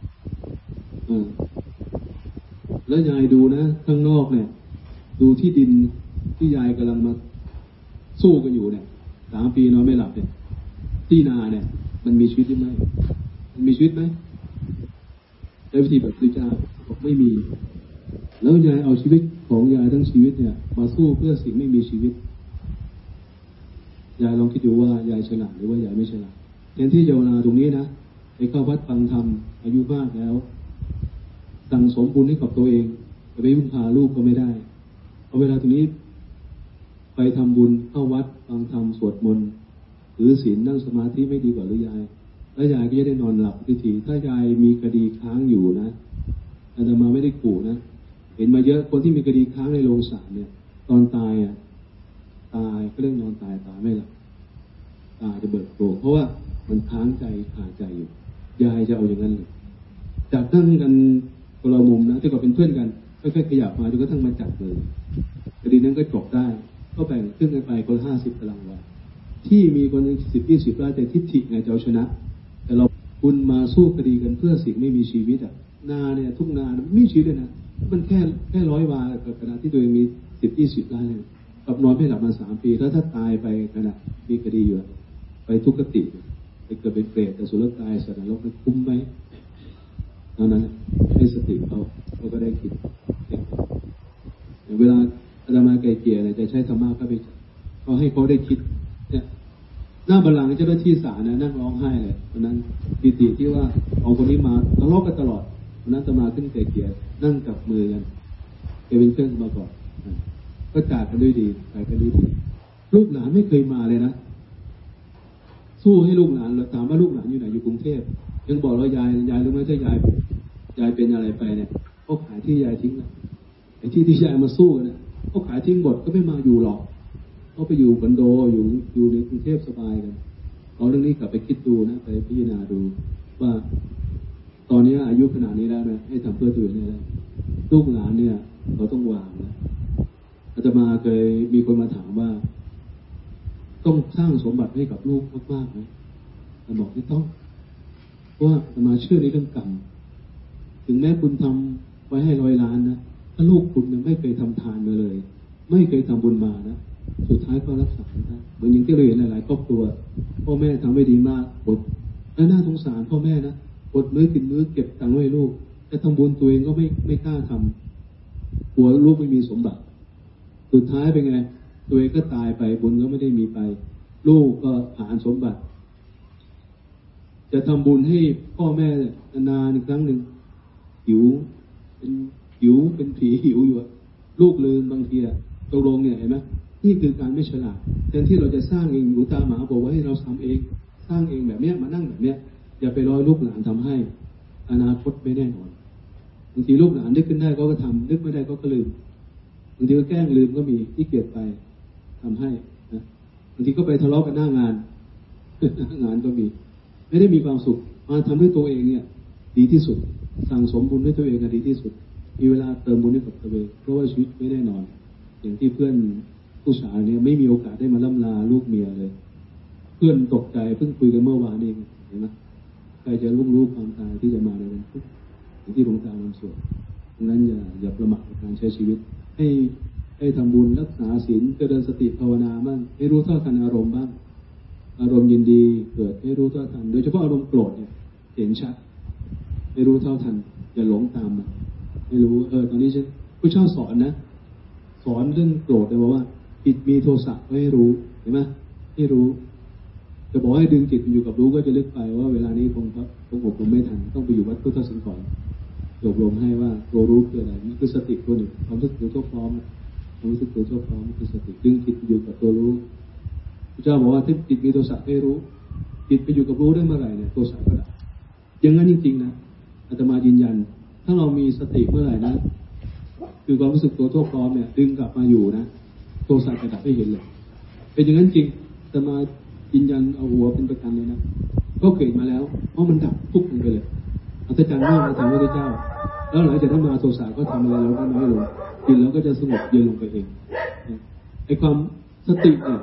แล้วยายดูนะข้างนอกเนี่ยดูที่ดินที่ยายกำลังมาสู้กันอยู่เนี่ยสามปีนอนไม่หลับเนี่ยที่นาเนี่ยมันมีชีวิตไหมมันมีชีวิตไหมในวิธีแบบพระเจ้าบอกไม่มีแล้วยายเอาชีวิตของยายทั้งชีวิตเนี่ยมาสู้เพื่อสิ่งไม่มีชีวิตยายลองคิดดูว่ายายฉลาดหรือว่ายายไม่ฉลาดแทนที่จะเวลาตรงนี้นะไปเข้าวัดฟังธรรมอายุมากแล้วสั่งสมบุญให้กับตัวเองจะไปพึ่งพาลูกก็ไม่ได้เอาเวลาตรงนี้ไปทำบุญเข้าวัดฟังธรรมสวดมนต์หรือศีลนั่งสมาธิไม่ดีกว่าหรือยายแล้วยายก็จะได้นอนหลับทีทีถ้ายายมีคดีค้างอยู่นะอาตมาไม่ได้ขู่นะเห็นมาเยอะคนที่มีคดีค้างในโรงศาลเนี่ยตอนตายอ่ะตายก็เรื่องนอนตายตายไม่หลับตาจะเบิกโผล่เพราะว่ามันค้างใจขาใจอยู่ยายจะเอาอย่างนั้นเลยจากนั่งกันคนละมุมนะที่ก็เป็นเพื่อนกันค่อยๆขยับมาจนกระทั่งมาจับเลยคดีนั้นก็จบได้ก็แบ่งครึ่งกันไปคนละห้าสิบตารางวาที่มีคนสิบยี่สิบไร่แต่ทิฏฐิไงจะเอาชนะแต่เราคุณมาสู้คดีกันเพื่อสิ่งไม่มีชีวิตอ่ะนาเนี่ยทุกนาไม่มีชีวิตเลยนะมันแค่แค่ร้อยวากับขณะที่ตัวเองมีสิบยี่สิบไร่กับนอนไม่หลับมาสามปีแล้วถ้าตายไปขณะมีคดีอยู่ไปทุกขติไปเกิดเป็นเปรตแต่สุรกายสัตว์นรกมันคุ้มไหมเท่านั้นให้สติเขาเขาก็ได้คิดเวลาอาตมาไกลเกลี่ยเนี่ยจะใช้ธรรมะเข้าไปเขาให้เขาได้คิดเนี่ยหน้าบัลลังก์เจ้าหน้าที่ศาลนะนั่งร้องไห้เลยเพราะนั้นปีติที่ว่าเอาคนนี้มาทะเลาะกันตลอดเพราะนั้นอาตมาขึ้นไกลเกลี่ยนั่งจับมือกันเป็นเพื่อนมาก่อนก็จากกันด้วยดีไปกันด้วยดีลูกหลานไม่เคยมาเลยนะสู้ให้ลูกหลานเราถามว่าลูกหลานอยู่ไหนอยู่กรุงเทพยังบอกเรายายยายรู้ไหมถ้ายายยายเป็นอะไรไปเนี่ยเขาขายที่ยายทิ้งแล้วไอ้ที่ที่ยายมาสู้กันเนี่ยเขาขายทิ้งหมดก็ไม่มาอยู่หรอกเขาไปอยู่คอนโดอยู่อยู่ในกรุงเทพสบายกันเอาเรื่องนี้กลับไปคิดดูนะไปพิจารณาดูว่าตอนนี้อายุขนาดนี้แล้วนะให้ทำเพื่อตัวเองได้ลูกหลานเนี่ยเราต้องวางนะอาตมาเคยมีคนมาถามว่าต้องสร้างสมบัติให้กับลูกมากๆไหมอาบอกไม่ต้องเพราะว่าอาตมาเชื่อในเรื่องกรรมถึงแม้คุณทำไว้ให้ร้อยล้านนะถ้าลูกคุณเนี่ยไม่เคยทำทานมาเลยไม่เคยทำบุญมานะสุดท้ายก็รักษาได้เหมือนอย่างที่เราเห็นหลายๆครอบครัวพ่อแม่ทำไม่ดีมากอดและน่าสงสารพ่อแม่นะอดมื้อกินมื้อเก็บตังค์ไว้ลูกแต่ทำบุญตัวเองก็ไม่ไม่กล้าทำกลัวลูกไม่มีสมบัติสุดท้ายเป็นไงตัวเองก็ตายไปบุญก็ไม่ได้มีไปลูกก็ผ่านสมบัติจะทำบุญให้พ่อแม่นานๆอีกครั้งหนึ่งหิวเป็นหิวเป็นผีหิวอยู่ลูกลืมบางทีอะตกลงเนี่ยเห็นไหมนี่คือการไม่ฉลาดแทนที่เราจะสร้างเองอยู่ตามหมาบอกว่าให้เราทำเองสร้างเองแบบเนี้ยมานั่งแบบเนี้ยอย่าไปรอลูกหลานทำให้อนาคตไม่แน่นอนบางทีลูกหลานนึกขึ้นได้ก็ก็ทำนึกไม่ได้ก็ก็ลืมบางทีก็แกล้งลืมก็มีที่เกียจไปทำให้นะบางทีก็ไปทะเลาะกันหน้างานหน้างานก็มีไม่ได้มีความสุขมาทำด้วยตัวเองเนี่ยดีที่สุดสั่งสมบุญด้วยตัวเองดีที่สุดมีเวลาเติมบุญให้กับตัวเองเพราะว่าชีวิตไม่แน่นอนอย่างที่เพื่อนผู้ชายเนี่ยไม่มีโอกาสได้มาล่ำลาลูกเมียเลยเพื่อนตกใจเพิ่งคุยกันเมื่อวานเองเห็นไหมใครจะรู้รู้ความตายที่จะมาในวันพุธอย่างที่หลวงตาลำสวดดังนั้นอย่าอย่าประมาทในการใช้ชีวิตให้ให้ทำบุญรักษาศีลเจริญสติภาวนาบ้างให้รู้เท่าทันอารมณ์บ้างอารมณ์ยินดีเกิดให้รู้เท่าทันโดยเฉพาะอารมณ์โกรธเนี่ยเห็นชัดให้รู้เท่าทันอย่าหลงตามมันให้รู้เออตอนนี้ฉันผู้เช่าสอนนะสอนเรื่องโกรธเลยบอกว่าจิตมีโทสะก็ให้รู้เห็นไหมให้รู้จะบอกให้ดึงจิตอยู่กับรู้ก็จะลึกไปว่าเวลานี้คงคงอบรมไม่ทันต้องไปอยู่วัดพุทธสิงห์ก่อนอบรมให้ว่าตัวรู้คืออะไรนี่คือสติตัวหนึ่งความรู้สึกตัวทั่วพร้อมความรู้สึกตัวทั่วพร้อมคือสติดึงจิตอยู่กับตัวรู้พระเจ้าบอกว่าถ้าจิตมีโทสะให้รู้จิตไปอยู่กับรู้ได้เมื่อไหร่เนี่ยโทสะก็ดับอย่างนั้นจริงๆนะอาตมายืนยันถ้าเรามีสติเมื่อไหร่นะคือความรู้สึกตัวทั่วพร้อมเนี่ยดึงกลับมาอยู่นะโทสะจะดับให้เห็นเลยเป็นอย่างนั้นจริงอาตมายืนยันเอาหัวเป็นประกันเลยนะก็เกิดมาแล้วเพราะมันดับปุ๊บลงไปเลยอัศจรรย์มากในทางพระเจ้าแล้วหลังจากนั้นมาโทสะก็ทำอะไรเราก็น้อยลงจิตเราก็จะสงบเย็นลงไปเองไอ้ความสติเนี่ย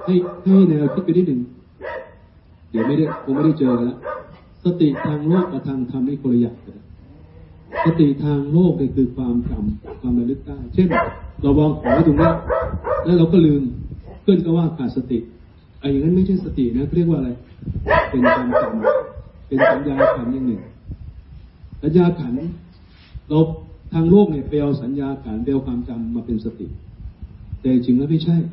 ให้ให้แนวคิดไปนิดหนึ่งเดี๋ยวไม่ได้คงไม่ได้เจอกันแล้วสติทางโลกกับทางธรรมนี่คนละอย่างกันสติทางโลกนี่คือความจำความระลึกได้เช่นเราวางของไว้ตรงนี้แล้วเราก็ลืมเพื่อนก็ว่าขาดสติไอ้อย่างนั้นไม่ใช่สตินะเรียกว่าอะไรเป็นความจำเป็นสัญญาขันธ์อย่างหนึ่งสัญญาขันธ์เราทางโลกเนี่ยไปเอาสัญญาขันธ์ไปเอาความจำมาเป็นสติแต่จริงแล้วไม่ใช่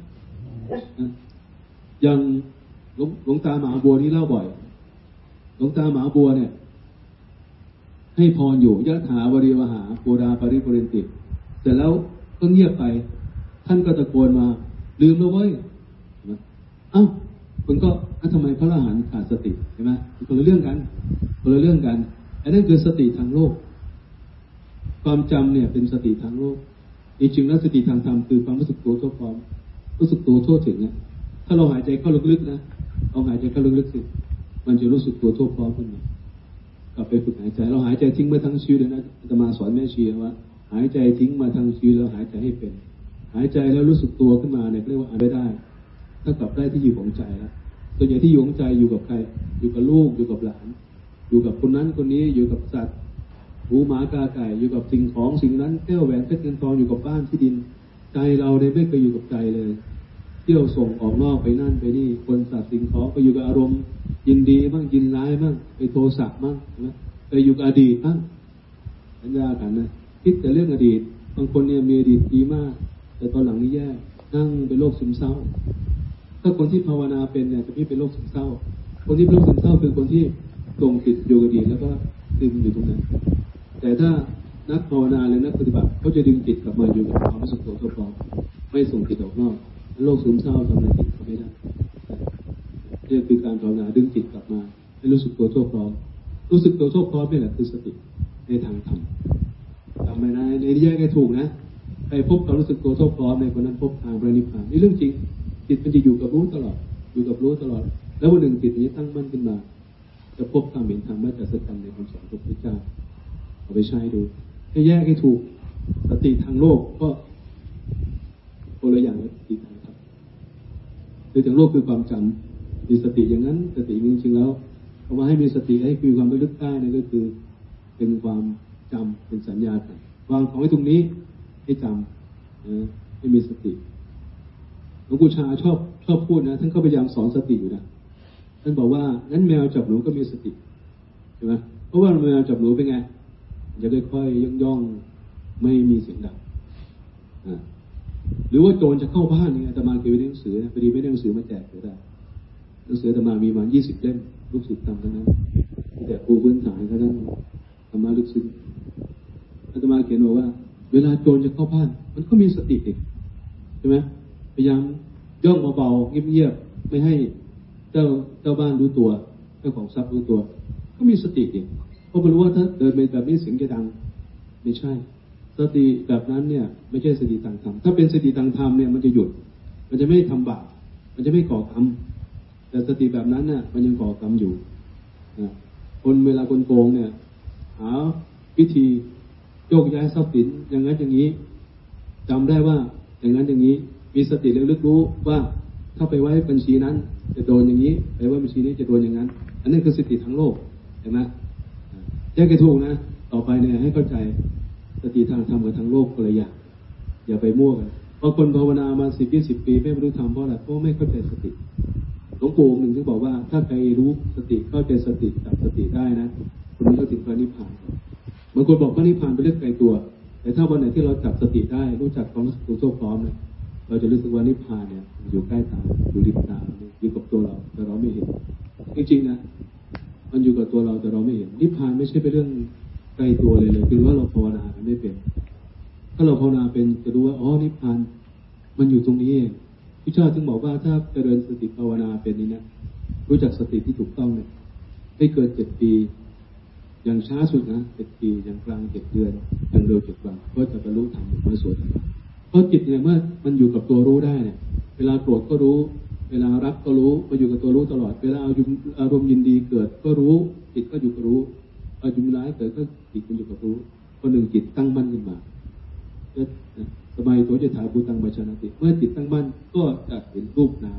อย่างหลวงตามหาบัวนี่เล่าบ่อยหลวงตามหาบัวเนี่ยให้พรอยู่ยะถาวริวหาปูราปริปุเรนติเสร็จแล้วก็เงียบไปท่านก็ตะโกนมาลืมแล้วเว้ยเอ้าคุณก็ทำไมพระอรหันต์ขาดสติใช่ไหมคนละเรื่องกันคนละเรื่องกันอันนั้นคือสติทางโลกความจำเนี่ยเป็นสติทางโลกจริงๆแล้วสติทางธรรมคือความรู้สึกตัวทั่วพร้อมรู้สึกตัวทั่วถึงเนี่ยถ้าเราหายใจเข้าลึกๆนะเอาหายใจเข้าลึกๆสิมันจะรู้สึกตัวทั่วพร้อมขึ้นมากลับไปฝึกหายใจเราหายใจทิ้งมาทั้งชีวิตเลยนะอาตมาสอนแม่ชีว่าหายใจทิ้งมาทั้งชีวิตแล้วหายใจให้เป็นหายใจแล้วรู้สึกตัวขึ้นมาเนี่ยเรียกว่าหายได้ถ้ากลับได้ที่อยู่ของใจแล้วตัวอย่างที่อยู่ของใจอยู่กับใครอยู่กับลูกอยู่กับหลานอยู่กับคนนั้นคนนี้อยู่กับสัตว์หูหมากาไก่อยู่กับสิ่งของสิ่งนั้นแก้วแหวนเพชรเงินทองอยู่กับบ้านที่ดินใจเราเนี่ยไม่เคยอยู่กับใจเลยเที่ยวส่งออกนอกไปนั่นไปนี่คนสัตว์สิ่งของไปอยู่กับอารมณ์ยินดีบ้างยินร้ายบ้างไปโทสะบ้างนะไปอยู่กับอดีตบ้างสัญญากันนะคิดแต่เรื่องอดีตบางคนเนี่ยมีอดีตดีมากแต่ตอนหลังนี่แย่นั่งเป็นโรคซึมเศร้าถ้าคนที่ภาวนาเป็นเนี่ยจะไม่เป็นโรคซึมเศร้าคนที่เป็นโรคซึมเศร้าคือคนที่ตรงติดอยู่กับอดีตแล้วก็ซึมอยู่ตรงนั้นแต่ถ้านักภาวนาหรือนักปฏิบัติเขาจะดึงจิตกลับมาอยู่กับความรู้สึกตัวทั่วพร้อมไม่ส่งจิตออกนอกโรคซึมเศร้าทำอะไรจิตเขาไม่ได้นี่คือการภาวนาดึงจิตกลับมาให้รู้สึกตัวทั่วพร้อมรู้สึกตัวทั่วพร้อมนี่แหละคือสติในทางธรรมทำไมนะในที่แยกให้ถูกนะใครพบความรู้สึกตัวทั่วพร้อมในคนนั้นพบทางพระนิพพานนี่เรื่องจริงจิตมันจะอยู่กับรู้ตลอดอยู่กับรู้ตลอดแล้ววันหนึ่งจิตนี้ตั้งมั่นขึ้นมาจะพบความเห็นธรรมะจากสัจธรรมในคำสอนของพระพุทธเจ้าเอาไปใช้ดูให้แยกให้ถูกสติทางโลกก็คนละอย่างกับสติทางธรรมคือทางโลกคือความจำมีสติอย่างนั้นสติจริงๆแล้วเอามาให้มีสติให้มีความระลึกได้นั่นก็คือเป็นความจำเป็นสัญญากันวางของไว้ตรงนี้ให้จำนะให้มีสติหลวงปู่ชาชอบชอบพูดนะท่านก็พยายามสอนสติอยู่นะท่านบอกว่างั้นแมวจับหนูก็มีสติใช่ไหมเพราะว่าแมวจับหนูเป็นไงจะค่อยๆย่องๆไม่มีเสียงดังอ่าหรือว่าโจรจะเข้าบ้านเนี่ยอาตมาเก็บไว้ในหนังสือนะพอดีไม่ได้หนังสือมาแจกเลยได้หนังสืออาตมามีมายี่สิบเล่มลูกศิษย์ทำทั้งนั้นแต่ครูพื้นฐานก็นั่นธรรมะลึกซึ้งอาตมาเขียนบอกว่าเวลาโจรจะเข้าบ้านมันก็มีสติอีกใช่ไหมพยายามย่องเบาๆเงียบๆไม่ให้เจ้าเจ้าบ้านรู้ตัวเจ้าของทรัพย์รู้ตัวก็มีสติอีกเพราะมันรู้ว่าถ้าเดินไปแบบนี้เสียงจะดังไม่ใช่สติแบบนั้นเนี่ยไม่ใช่สติทางธรรมถ้าเป็นสติทางธรรมเนี่ยมันจะหยุดมันจะไม่ทำบาปมันจะไม่ก่อกรรมแต่สติแบบนั้นเนี่ยมันยังก่อกรรมอยู่นะคนเวลาคนโกงเนี่ยหาวิธีโยกย้ายทรัพย์สินอย่างนั้นอย่างนี้จำได้ว่าอย่างนั้นอย่างนี้มีสติระลึกรู้ว่าถ้าไปไว้บัญชีนั้นจะโดนอย่างนี้ไปไว้บัญชีนี้จะโดนอย่างนั้นอันนั้นคือสติทั้งโลกเห็นไหมแยกให้ถูกนะต่อไปเนี่ยให้เข้าใจสติทางธรรมกับทางโลกคนละอย่างอย่าไปมั่วกันบางคนภาวนามาสิบยี่สิบปีไม่รู้ทำเพราะอะไรเพราะไม่เข้าใจสติหลวงปู่หนึ่งที่บอกว่าถ้าใครรู้สติเข้าใจสติจับสติได้นะคนนั้นก็ถึงพระนิพพานบางคนบอกพระนิพพานเป็นเรื่องไกลตัวแต่ถ้าวันไหนที่เราจับสติได้รู้จักความรู้สึกตัวพร้อมเนี่ยเราจะรู้สึกว่านิพพานเนี่ยอยู่ใกล้ตาอยู่ริมตาอยู่กับตัวเราแต่เราไม่เห็นจริงๆนะมันอยู่กับตัวเราแต่เราไม่เห็นนิพพานไม่ใช่เป็นเรื่องไกลตัวเลยเลยคือว่าเราภาวนาไม่เป็นถ้าเราภาวนาเป็นจะรู้ว่าอ๋อนิพพานมันอยู่ตรงนี้เองพระเจ้าจึงบอกว่าถ้าเจริญสติภาวนาเป็นนี้นะรู้จักสติที่ถูกต้องเนี่ยไม่เกินเจ็ดปีอย่างช้าสุดนะเจ็ดปีอย่างกลางเจ็ดเดือนอย่างเร็วเจ็ดวันก็จะบรรลุธรรมในส่วนต่างๆเพราะจิตเนี่ยเมื่อมันอยู่กับตัวรู้ได้เนี่ยเวลาโกรธก็รู้เวลารักก็รู้มาอยู่กับตัวรู้ตลอดเวลาอารมณ์ยินดีเกิดก็รู้จิตก็อยู่กับรู้อารมณ์ร้ายเกิดก็จิตก็อยู่กับรู้คนหนึ่งจิตตั้งมั่นขึ้นมาสมัยตัวจะถาภูตังบัชนาติเมื่อจิตตั้งมั่นก็จะเห็นรูปนาม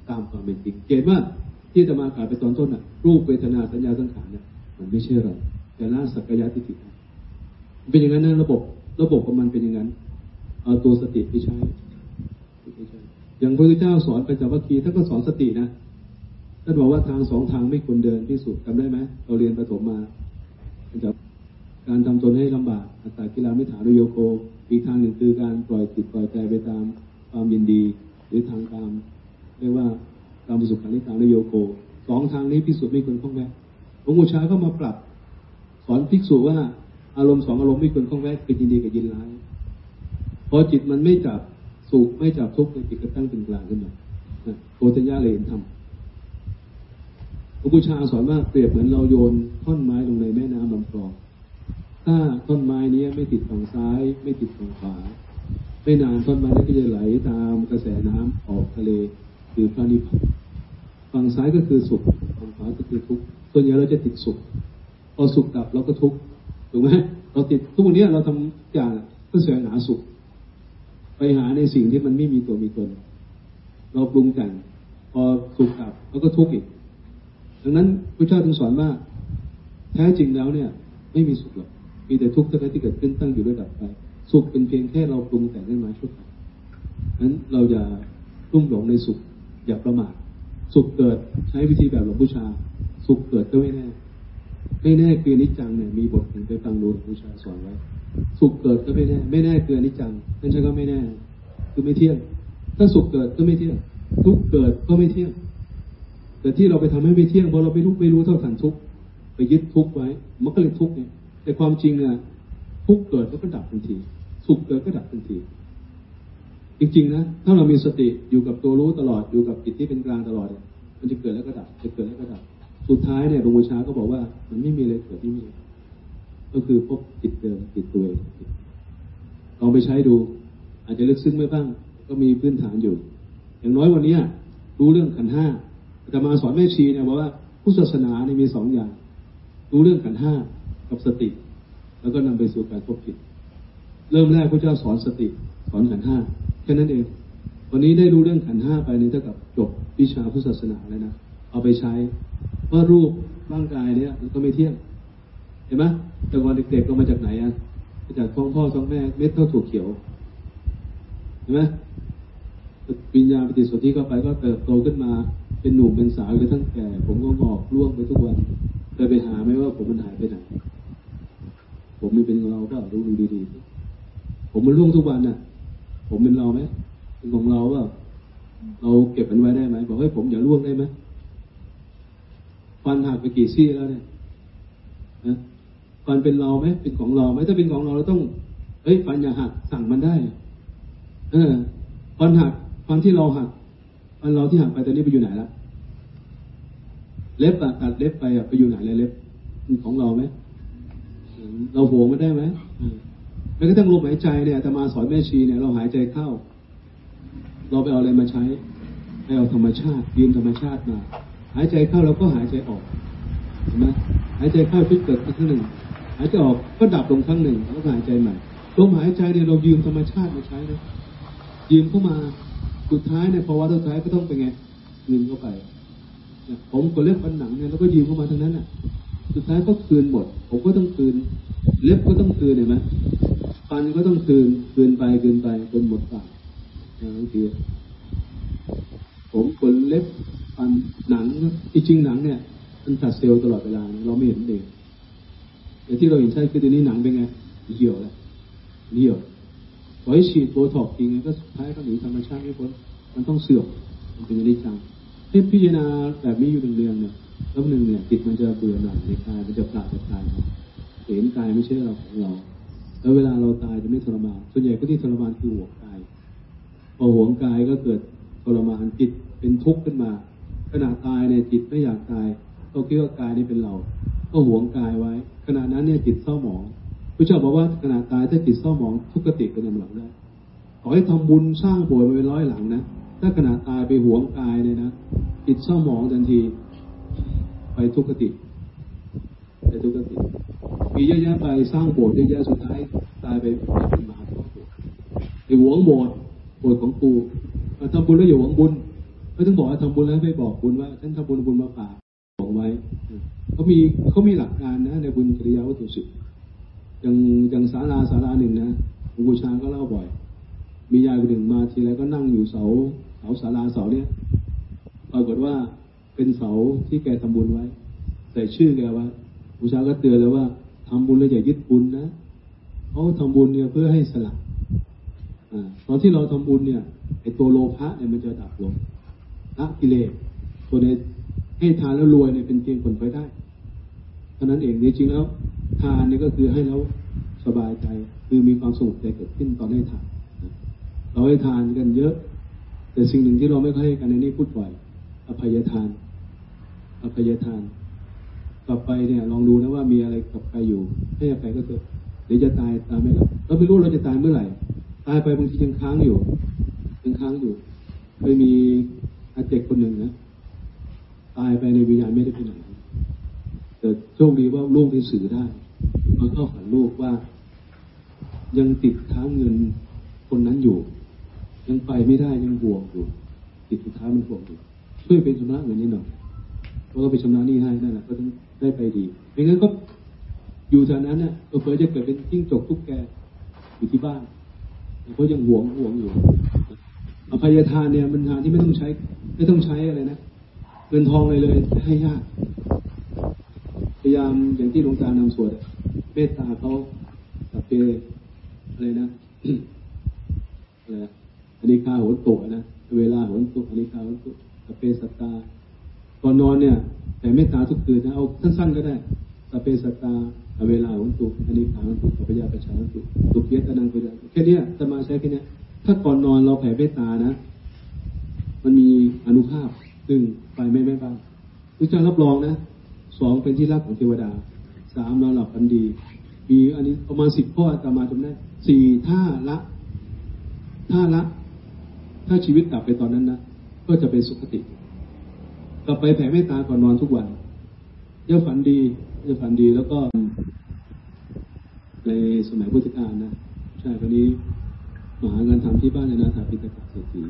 ตามความเป็นจริงเห็นว่าที่จะมากล่าวไปตอนต้นน่ะรูปเวทนาสัญญาสังขารเนี่ยมันไม่ใช่เราแต่ละสักกายทิฏฐิมันเป็นอย่างนั้นนะระบบระบบของมันเป็นอย่างนั้นเอาตัวสติไปใช้ไม่ใช่อย่างพระพุทธเจ้าสอนปัญจวัคคีย์ท่านก็สอนสตินะท่านบอกว่าทางสองทางไม่ควรเดินที่สุดจำได้ไหมเราเรียนประถมมาการทำตนให้ลำบากอัตตากิลามิถานุโยโคอีกทางหนึ่งคือการปล่อยจิตปล่อยใจไปตามความยินดีหรือทางตามเรียกว่าตามสุขานิการนุโยโคสองทางนี้ภิกษุไม่ควรข้องแวะหลวงปู่ชาก็มาปรับสอนภิกษุว่าอารมณ์สองอารมณ์ไม่ควรข้องแวะเป็นยินดีกับยินร้ายพอจิตมันไม่จับสุขไม่จับทุกข์จิตก็ตั้งเป็นกลางขึ้นมาโพธิญาณเลยเห็นธรรมหลวงปู่ชาสอนว่าเปรียบเหมือนเราโยนท่อนไม้ลงในแม่น้ำลำคลองถ้าต้นไม้นี้ไม่ติดฝั่งซ้ายไม่ติดฝั่งขวาไม่นานต้นไม้นี้ก็จะไหลตามกระแสน้ำออกทะเลคือพระนิพพานฝั่งซ้ายก็คือสุขฝั่งขวาก็คือทุกข์ส่วนใหญ่เราจะติดสุขพอสุขดับเราก็ทุกข์ถูกไหมเราติดทุกวันนี้เราทำอย่างเพื่อแสวงหาสุขไปหาในสิ่งที่มันไม่มีตัวมีตนเราปรุงแต่งพอสุขดับเราก็ทุกข์อีกดังนั้นพระเจ้าจึงสอนว่าแท้จริงแล้วเนี่ยไม่มีสุขหรอกมีแต่ทุกข์เท่านั้นที่เกิดขึ้นตั้งอยู่ด้วยดับไปสุขเป็นเพียงแค่เราปรุงแต่งขึ้นมาชั่วคราวนั้นเราอย่ารุ่มหลงในสุขอย่าประมาทสุขเกิดใช้วิธีแบบหลวงปู่ชาสุขเกิดก็ไม่แน่ไม่แน่คืออนิจจังเนี่ยมีบทถึงไปฟังดูหลวงปู่ชาสอนไว้สุขเกิดก็ไม่แน่ไม่แน่คืออนิจจังนั่นใช่ก็ไม่แน่คือไม่เที่ยงถ้าสุขเกิดก็ไม่เที่ยงทุกข์เกิดก็ไม่เที่ยงแต่ที่เราไปทำให้ไม่เที่ยงเพราะเราไม่รู้ไม่รู้เท่าทันทุกข์ไปยึดทุกข์ไว้มันก็เลยทุกข์ไงแต่ความจริงเนี่ยทุกข์เกิดแล้วก็ดับทันทีสุขเกิดก็ดับทันทีจริงๆนะถ้าเรามีสติอยู่กับตัวรู้ตลอดอยู่กับจิตที่เป็นกลางตลอดมันจะเกิดแล้วก็ดับจะเกิดแล้วก็ดับสุดท้ายเนี่ยหลวงปู่ชาก็บอกว่ามันไม่มีอะไรเกิดที่นี่ก็คือพบจิตเดิมจิตตัวเองลองไปใช้ดูอาจจะลึกซึ้งไม่บ้างก็มีพื้นฐานอยู่อย่างน้อยวันนี้รู้เรื่องขันธ์ห้าแต่มาสอนแม่ชีเนี่ยบอกว่าพุทธศาสนาเนี่ยมีสองอย่างรู้เรื่องขันธ์ห้ากับสติแล้วก็นำไปสู่การพบจิตเริ่มแรกพระเจ้าสอนสติสอนขันธ์ห้าแค่นั้นเองวันนี้ได้รู้เรื่องขันธ์ห้าไปนี่เท่ากับจบวิชาพุทธศาสนาแล้วนะเอาไปใช้เพราะรูปร่างกายเนี่ยมันก็ไม่เที่ยงเห็นไหมแต่วันเด็กๆก็มาจากไหนอ่ะมาจากท้องพ่อท้องแม่เม็ดเท่าถั่วเขียวเห็นไหมวิญญาณปฏิสนธิเข้าไปก็เติบโตขึ้นมาเป็นหนุ่มเป็นสาวจนทั้งแก่ผมก็งอกร่วงไปทุกวันเคยไปหาไหมว่าผมมันหายไปไหนผมมันเป็นของเราก็รู้ดูดีๆผมมันร่วงทุกวันน่ะผมเป็นเราไหมเป็นของเราว่าเราเก็บมันไว้ได้ไหมบอกให้ผมอย่าร่วงได้ไหมฟันหักไปกี่ซี่แล้วเนี่ยนะฟันเป็นเราไหมเป็นของเราไหมถ้าเป็นของเราเราต้องเฮ้ยฟันอย่าหักสั่งมันได้เออฟันหักฟันที่เราหักฟันเราที่หักไปตอนนี้ไปอยู่ไหนละเล็บอะตัดเล็บไปอะไปอยู่ไหนเลยเล็บเป็นของเราไหมเราโหวมันได้ไหมแม้กระทั่งลมหายใจเนี่ยแต่มาสอนแม่ชีเนี่ยเราหายใจเข้าเราไปเอาอะไรมาใช้ไปเอาธรรมชาติยืมธรรมชาติมาหายใจเข้าเราก็หายใจออกเห็นไหมหายใจเข้าพิเกิดครั้งหนึ่งหายใจออกก็ดับลงครั้งหนึ่งแล้วก็หายใจใหม่ลมหายใจเนี่ยเรายืมธรรมชาติมาใช้นะยืมเข้ามาสุดท้ายเนี่ยภาวะสุดท้ายก็ต้องเป็นไงคืนเข้าไปผมก็เล็บฟันหนังเนี่ยแล้วก็ยืมเข้ามาทั้งนั้นอ่ะสุดท้ายก็คืนหมดผมก็ต้องคืนเล็บก็ต้องคืนเห็นไหมฟันก็ต้องคืนคืนไปคืนไปจนหมดปากบางทีผมขนเล็บฟันหนังที่จริงหนังเนี่ยมันตัดเซลล์ตลอดเวลาเราไม่เห็นเองแต่ที่เราเห็นใช่คือตัวนี้หนังเป็นไงเหี่ยวแล้วเหี่ยวพอให้ฉีดโบท็อกซ์จริงก็สุดท้ายก็หนีธรรมชาติไม่พ้นมันต้องเสื่อมมันเป็นอนิจจังให้พิจารณาแบบนี้อยู่เรืองๆเนี่ยแล้วหนึ่งเนี่ยจิตมันจะเบื่อหน่ายในกายมันจะปราบจากกายเห็นกายไม่ใช่เราของเราแล้วเวลาเราตายจะไม่ทรมานส่วนใหญ่ก็ที่ทรมานคือห่วงกายพอห่วงกายก็เกิดทรมานจิตเป็นทุกข์ขึ้นมาขณะตายเนี่ยจิตไม่อยากตายก็คิดว่ากายนี้เป็นเราก็ห่วงกายไว้ขณะนั้นเนี่ยจิตเศร้าหมองพระเจ้าบอกว่าขณะตายถ้าจิตเศร้าหมองทุกขติก็นำหลังได้ขอให้ทำบุญสร้างโบสถ์มาเป็นร้อยหลังนะถ้าขณะตายไปห่วงกายเนี่ยนะจิตเศร้าหมองทันทีไปทุกขติไปทุกขติมีเยอะแยะไปสร้างโบสถ์เยอะแยะสุดท้ายตายไปเป็นมหาโพธิ์ไปหวงโบสถ์โบสถ์ของกูมาทำบุญแล้วอย่าหวงบุญไปไม่ต้องบอกว่าทำบุญแล้วไปบอกบุญว่าฉันทำบุญบุญมาฝากบอกไว้เขามีเขามีหลักการนะในบุญกิริยาวัตถุสิบอย่างอย่างศาลาศาลาหนึ่งนะหลวงปู่ชาก็เล่าบ่อยมียายคนหนึ่งมาทีไรก็นั่งอยู่เสาเสาศาลาเสาเนี้ยปรากฏว่าเป็นเสาที่แกทำบุญไว้ใส่ชื่อแกไว้หลวงชาก็เตือนเลยว่าทำบุญแล้วอย่ายึดบุญนะเขาทำบุญเนี่ยเพื่อให้สละอ่าตอนที่เราทำบุญเนี่ยไอ้ตัวโลภะเนี่ยมันจะดับลงละกิเลสตัวในให้ทานแล้วรวยเนี่ยเป็นเพียงผลไปได้เท่านั้นเองจริงๆแล้วทานเนี่ยก็คือให้เราสบายใจคือมีความสุขใจเกิดขึ้นตอนให้ทานเราให้ทานกันเยอะแต่สิ่งหนึ่งที่เราไม่ค่อยให้กันในนี้พูดบ่อยอภัยทานอภัยทานกลับไปเนี่ยลองดูนะว่ามีอะไรกับใครอยู่ให้อภัยก็เถอะเดี๋ยวจะตายตายไม่หลับเราไม่รู้เราจะตายเมื่อไหร่ตายไปบางทียังค้างอยู่ยังค้างอยู่เคยมีอาเจกคนหนึ่งนะตายไปในวิญญาณไม่ได้ไปไหนแต่โชคดีว่าลูกที่สื่อได้มาเข้าฝันลูกว่ายังติดค้างเงินคนนั้นอยู่ยังไปไม่ได้ยังห่วงอยู่ติดสุดท้ายมันห่วงอยู่ช่วยเป็นชำระเงินนิดหน่อยเพราะก็ไปชำระหนี้ให้นั่นแหละก็ต้องได้ไปดีไม่งั้นก็อยู่แถวนั้นเนี่ยเผื่อจะเกิดเป็นจิ้งจกตุ๊กแกอยู่ที่บ้านเพราะยังห่วงห่วงอยู่อภัยทานเนี่ยมันทานที่ไม่ต้องใช้ไม่ต้องใช้อะไรนะเงินทองเลยเลยให้ยากพยายามอย่างที่หลวงตานำสวดเมตตาเขาสัพเพอะไรนะอะไรอนิคาโหนตุนะเวลาโหนตุอนิคาโหนตุสัพเพสัตตาก่อนนอนเนี่ยแต่เมตตาทุกคืนนะเอาสั้นๆก็ได้สัพเพสัตตาเวลาโหนตุอนิคาโหนตุปัพยาประชาโหนตุตุเยตนังปัญญาแค่นี้จะมาใช้แค่นี้ถ้าก่อนนอนเราแผ่เมตตานะมันมีอนุภาพซึ่งไปไม่ไม่บ้างพระเจ้ารับรองนะสองเป็นที่รักของเทวดาสามนอนหลับฝันดีมีอันนี้ประมาณสิบข้ออาตมาจำได้สี่ถ้าละถ้าละถ้าชีวิตดับไปตอนนั้นนะก็จะเป็นสุคติกลับไปแผ่เมตตาก่อนนอนทุกวันจะฝันดีจะฝันดีแล้วก็ในสมัยพุทธกาลนะใช่วันนี้มหางานทำที่บ้านในนาถาปิฎกเศรษฐี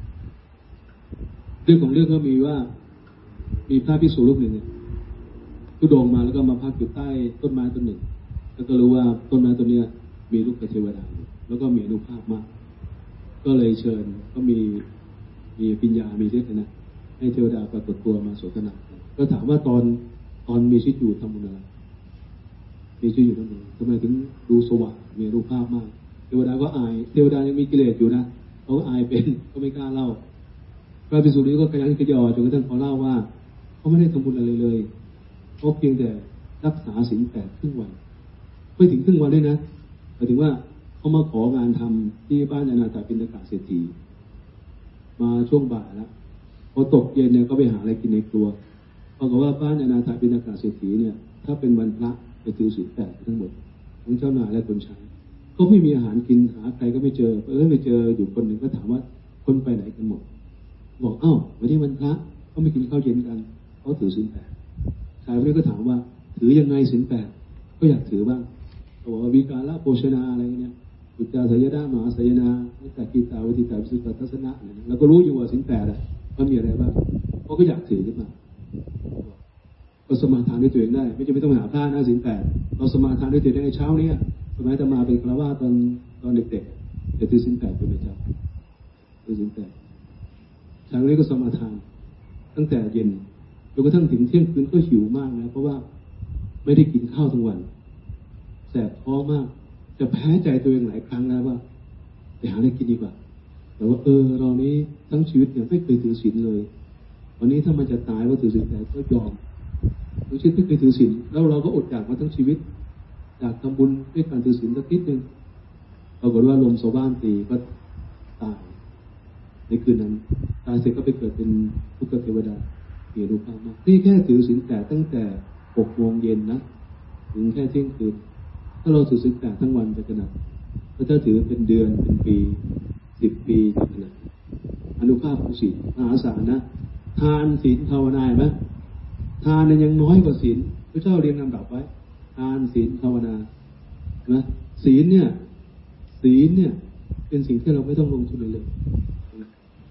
เรื่องของเรื่องก็มีว่ามีพระภิกษุรูปหนึ่งเนี่ยทุดงมาแล้วก็มาพักอยู่ใต้ต้นไม้ต้นหนึ่งแล้วก็รู้ว่าต้นไม้ต้นนี้มีลูกเทวดาแล้วก็มีอนุภาพมากก็เลยเชิญก็มีมีปัญญามีฤทธิ์นะให้เทวดาปรากฏตัวมาสนทนาก็ถามว่าตอนตอนมีชีวิตอยู่ทำบุญอะไรมีชีวิตอยู่ทำบุญทำไมถึงดูสว่างมีอนุภาพมากเทวดาก็อายเทวดายังมีกิเลสอยู่นะเขาก็อายเป็นก็ไม่กล้าเล่าพระภิกษุนี้ก็กระยันกระยอจนกระทั่งเขาเล่าว่าเขาไม่ได้ทำบุญอะไรเลยเขาเพียงแต่รักษาศีลแปดครึ่งวันไม่ถึงครึ่งวันด้วยนะหมายถึงว่าเขามาของานทำที่บ้านอนาถาปิณกเศรษฐีมาช่วงบ่ายแล้วพอตกเย็นเนี่ยก็ไปหาอะไรกินในครัวปรากฏว่าบ้านอนาถาปิณกเศรษฐีเนี่ยถ้าเป็นวันพระจะถือศีลแปดทั้งหมดทั้งเจ้านายและคนใช้ก็ไม่มีอาหารกินหาใครก็ไม่เจอเออไปเจออยู่คนหนึ่งก็ถามว่าคนไปไหนกันหมดบอกเอ้าวันนี้วันพระเขาไม่กินข้าวเย็นกันเขาถือศีลแปดชายคนนี้ก็ถามว่าถือยังไงศีลแปดก็อยากถือบ้างเขาบอกว่าวิกาละโภชนาอะไรเนี่ยอุจจาระยะดามหาสยนานิตากีตาวิติตาวิสุทธิทัศนะเนี่ยเราก็รู้อยู่ว่าศีลแปดอ่ะมันมีอะไรบ้างเขาก็อยากถือขึ้นมาก็สมาทานด้วยตัวเองได้ไม่จำเป็นต้องหาพระนะศีลแปดเราสมาทานด้วยตัวเองได้เช้านี้สมัยจะมาเป็นคารวะตอนตอนเด็กๆจะถือศีลแปดเป็นประจำถือศีลแปดชายคนนี้ก็สมาทานตั้งแต่เย็นจนกระทั่งถึงเที่ยงคืนก็หิวมากนะเพราะว่าไม่ได้กินข้าวทั้งวันแสบท้องมากจะแพ้ใจตัวเองหลายครั้งแล้วว่าไปหาอะไรกินดีกว่าแต่ว่าเออเรานี้ทั้งชีวิตเนี่ยไม่เคยถือศีลเลยวันนี้ถ้ามันจะตายว่าถือศีลแต่ก็ยอมทั้งชีวิตไม่เคยถือศีลแล้วเราก็อดอยากมาทั้งชีวิตอยากทำบุญด้วยการถือศีลสักนิดนึงปรากฏว่าลมโซบ้านตีก็ตายในคืนนั้นตายเสร็จก็ไปเกิดเป็นทุกขเทวดามีรูปภาพมากนี่แค่ถือศีลแต่ตั้งแต่หกโมงเย็นนะถึงแค่เที่ยงคืนถ้าเราถือศีลแต่ทั้งวันจะขนาดก็ถ้าถือเป็นเดือนเป็นปีสิบปีจะขนาดอนุภาพของศีลมหาศาลนะทานศีลภาวนาไหมทานเนี่ยยังน้อยกว่าศีลพระเจ้าเรียงลำดับไว้ทานศีลภาวนานะศีลเนี่ยศีลเนี่ยเป็นสิ่งที่เราไม่ต้องลงทุนเลยเลย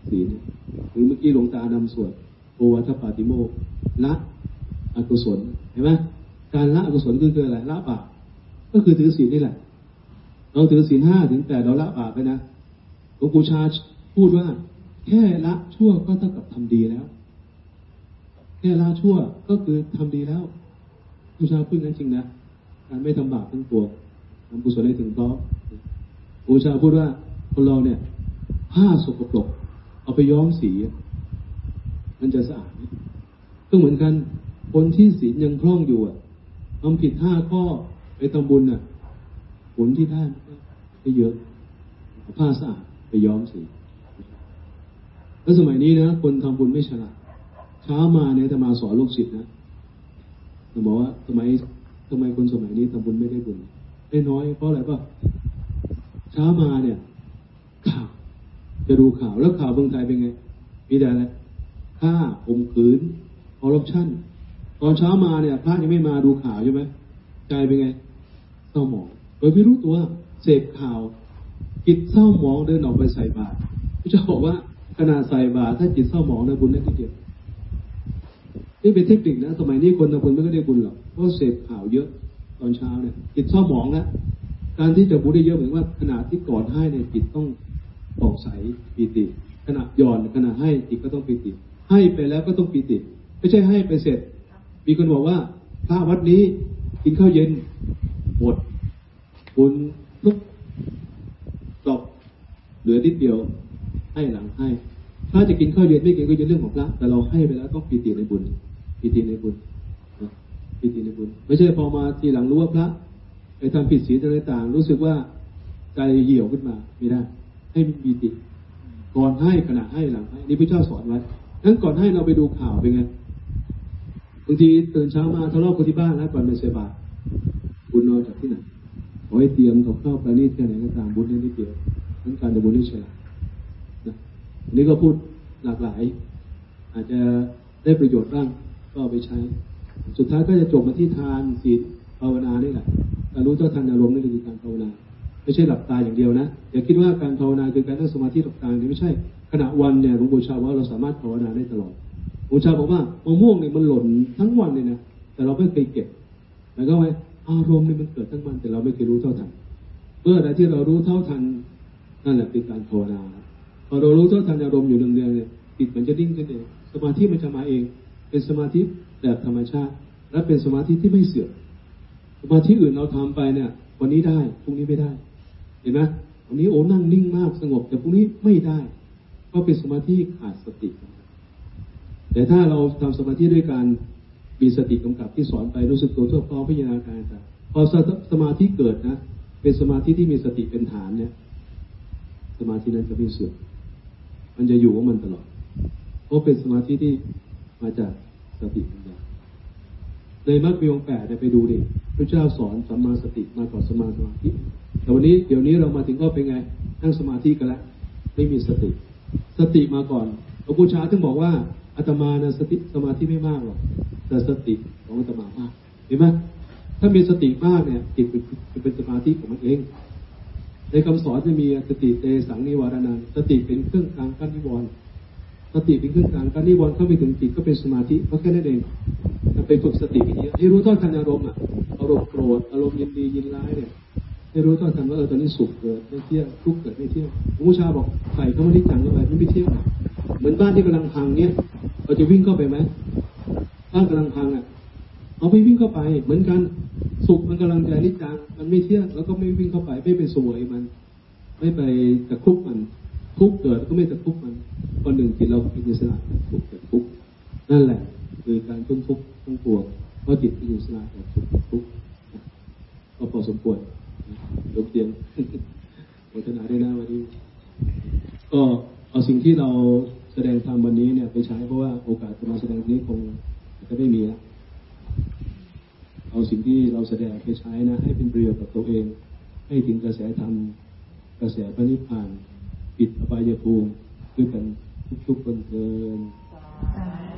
ศีลหรือเมื่อกี้หลวงตานำสวดโอวาทปาติโมกข์ละอกุศลเห็นไหมการละอกุศลคืออะไรละบาปก็คือถือศีลนี่แหละเราถือศีลห้าถึงแปดเราละบาปไปนะหลวงปู่ชาพูดว่าแค่ละชั่วก็เท่ากับทำดีแล้วแค่ละชั่วก็คือทำดีแล้วปู่ชาพูดงั้นจริงนะการไม่ทำบาปทั้งปวงทำกุศลให้ถึงพร้อมปู่ชาพูดว่าคนเราเนี่ยผ้าสกปรกเอาไปย้อมสีมันจะสะอาดก็เหมือนกันคนที่ศีลยังคล่องอยู่อ่ะทำผิดห้าข้อไปทำบุญอ่ะผลที่ได้ไม่เยอะผ้าสะอาดไปย้อมสีแล้วสมัยนี้นะคนทำบุญไม่ฉลาดเช้ามาเนี่ยจะมาสอนลูกศิษย์นะจะบอกว่าทำไมทำไมคนสมัยนี้ทำบุญไม่ได้บุญได้น้อยเพราะอะไรป่ะเช้ามาเนี่ยข่าวจะดูข่าวแล้วข่าวเมืองไทยเป็นไงมีแต่อะไรฆ่าข่มขืนคอร์รัปชันตอนเช้ามาเนี่ยพระยังไม่มาดูข่าวใช่ไหมใจเป็นไงเศร้าหมองโดยไม่รู้ตัวเสพข่าวจิตเศร้าหมองเดินออกไปใส่บาตรพระเจ้าบอกว่าขณะใส่บาตรถ้าจิตเศร้าหมองนะบุญได้ทีเดียวนี่เป็นเทคนิคนะสมัยนี้คนทำบุญไม่ได้บุญหรอกเพราะเสพข่าวเยอะตอนเช้าเนี่ยจิตเศร้าหมองนะการที่จะบุญได้เยอะเหมือนว่าขณะที่ก่อนให้เนี่ยจิตต้องผ่องใสปีติขณะหย่อนขณะให้จิตก็ต้องปีติให้ไปแล้วก็ต้องปีติไม่ใช่ให้ไปเสร็จมีคนบอกว่าพระวัดนี้กินข้าวเย็นหมดบุญลุกจบเหลือนิดเดียวให้หลังให้ถ้าจะกินข้าวเย็นไม่กินก็เป็นเรื่องของพระแต่เราให้ไปแล้วต้องปีติในบุญปีติในบุญปีติในบุญไม่ใช่พอมาทีหลังรู้ว่าพระไปทำผิดศีลอะไรต่างรู้สึกว่าใจเหี่ยวขึ้นมาไม่ได้ให้มีปีติก่อนให้ขณะให้หลังให้นี่พระเจ้าสอนไว้งั้นก่อนให้เราไปดูข่าวเป็นไงบางทีตื่นเช้ามาทะเลาะกันที่บ้านแล้วก่อนไปใส่บาตรบุญนอนจากที่ไหนขอให้เตรียมกับข้าวปลาณีตแค่ไหนก็ตามบุญนิดเดียวทั้งการจะบุญให้ฉลาดนะนี่ก็พูดหลากหลายอาจจะได้ประโยชน์บ้างก็เอาไปใช้สุดท้ายก็จะจบมาที่ทานศีลภาวนานี่แหละการรู้เท่าทันอารมณ์นี่คือการภาวนาไม่ใช่หลับตาอย่างเดียวนะอย่าคิดว่าการภาวนาคือการนั่งสมาธิหลับตานี่ไม่ใช่ขณะวันเนี่ยหลวงปู่ชาว่าเราสามารถภาวนาได้ตลอดหลวงปู่ชาบอกว่ามะม่วงเนี่ยมันหล่นทั้งวันเลยนะแต่เราไม่เคยเก็บแล้วก็ไงอารมณ์เนี่ยมันเกิดทั้งวันแต่เราไม่เคยรู้เท่าทันเมื่อใดที่เรารู้เท่าทันนั่นแหละเป็นการภาวนาพอเรารู้เท่าทันอารมณ์อยู่เนืองๆเนี่ยจิตมันจะนิ่งขึ้นเองสมาธิมันจะมาเองเป็นสมาธิแบบธรรมชาติและเป็นสมาธิที่ไม่เสื่อมสมาธิอื่นเราทำไปเนี่ยวันนี้ได้พรุ่งนี้ไม่ได้เห็นไหมวันนี้โอ้นั่งนิ่งมากสงบแต่พรุ่งนี้ไม่ได้ก็เป็นสมาธิขาดสติแต่ถ้าเราทำสมาธิด้วยการมีสติกำกับที่สอนไปรู้สึกตัวทั่วพร้อมพิจารณาการต่างพอสมาธิเกิดนะเป็นสมาธิที่มีสติเป็นฐานเนี่ยสมาธินั้นจะไม่เสื่อมมันจะอยู่ของมันตลอดเพราะเป็นสมาธิที่มาจากสติปัญญาในมรรคมีองค์แปดไปดูดิพระเจ้าสอนสัมมาสติมาก่อนสมาธิแต่วันนี้เดี๋ยวนี้เรามาถึงก็เป็นไงนั่งสมาธิกันแล้วไม่มีสติสติมาก่อนหลวงปู่ชาถึงบอกว่าอาตมานะสติสมาธิไม่มากหรอกแต่สติของอาตมามากเห็นไหมถ้ามีสติมากเนี่ยจิตเป็นเป็นสมาธิของมันเองในคำสอนจะมีสติเตสังนิวรณังสติเป็นเครื่องกลางกั้นนิวรณ์สติเป็นเครื่องกลางกั้นนิวรณ์เข้าไปถึงจิตก็เป็นสมาธิเพราะแค่นั้นเองไปฝึกสติกันเยอะให้รู้เท่าทันอารมณ์อ่ะอารมณ์โกรธอารมณ์ยินดียินร้ายเนี่ยให้รู้เท่าทันว่าเออตอนนี้สุขเกิดไม่เที่ยงทุกข์เกิดไม่เที่ยงหลวงปู่ชาบอกใส่เข้ามาที่จังเข้าไปมันไม่เที่ยงเหมือนบ้านที่กำลังพังเนี่ยเราจะวิ่งเข้าไปไหมบ้านกำลังพังอ่ะเอาไปวิ่งเข้าไปเหมือนกันสุขมันกำลังใจนิจังมันไม่เที่ยงแล้วก็ไม่วิ่งเข้าไปไม่ไปสวยมันไม่ไปตะคุบมันทุกข์เกิดก็ไม่ตะคุบมันวันหนึ่งจิตเราเป็นอิสระทุกข์เกิดทุกข์นั่นแหละคือการพ้นทุกข์ทั้งปวงเพราะจิตเป็นอิสระจากทุกข์ทุกข์ก็พอสมควรยกเตียงพัฒนาได้นะวันนี้ก็เอาสิ่งที่เราแสดงธรรมวันนี้เนี่ยไปใช้เพราะว่าโอกาสจะมาแสดงนี้คงจะไม่มีแล้วเอาสิ่งที่เราแสดงไปใช้นะให้เป็นประโยชน์กับตัวเองให้ถึงกระแสธรรมกระแสพระนิพพานปิดอบายภูมิด้วยกันทุกๆคนเดิน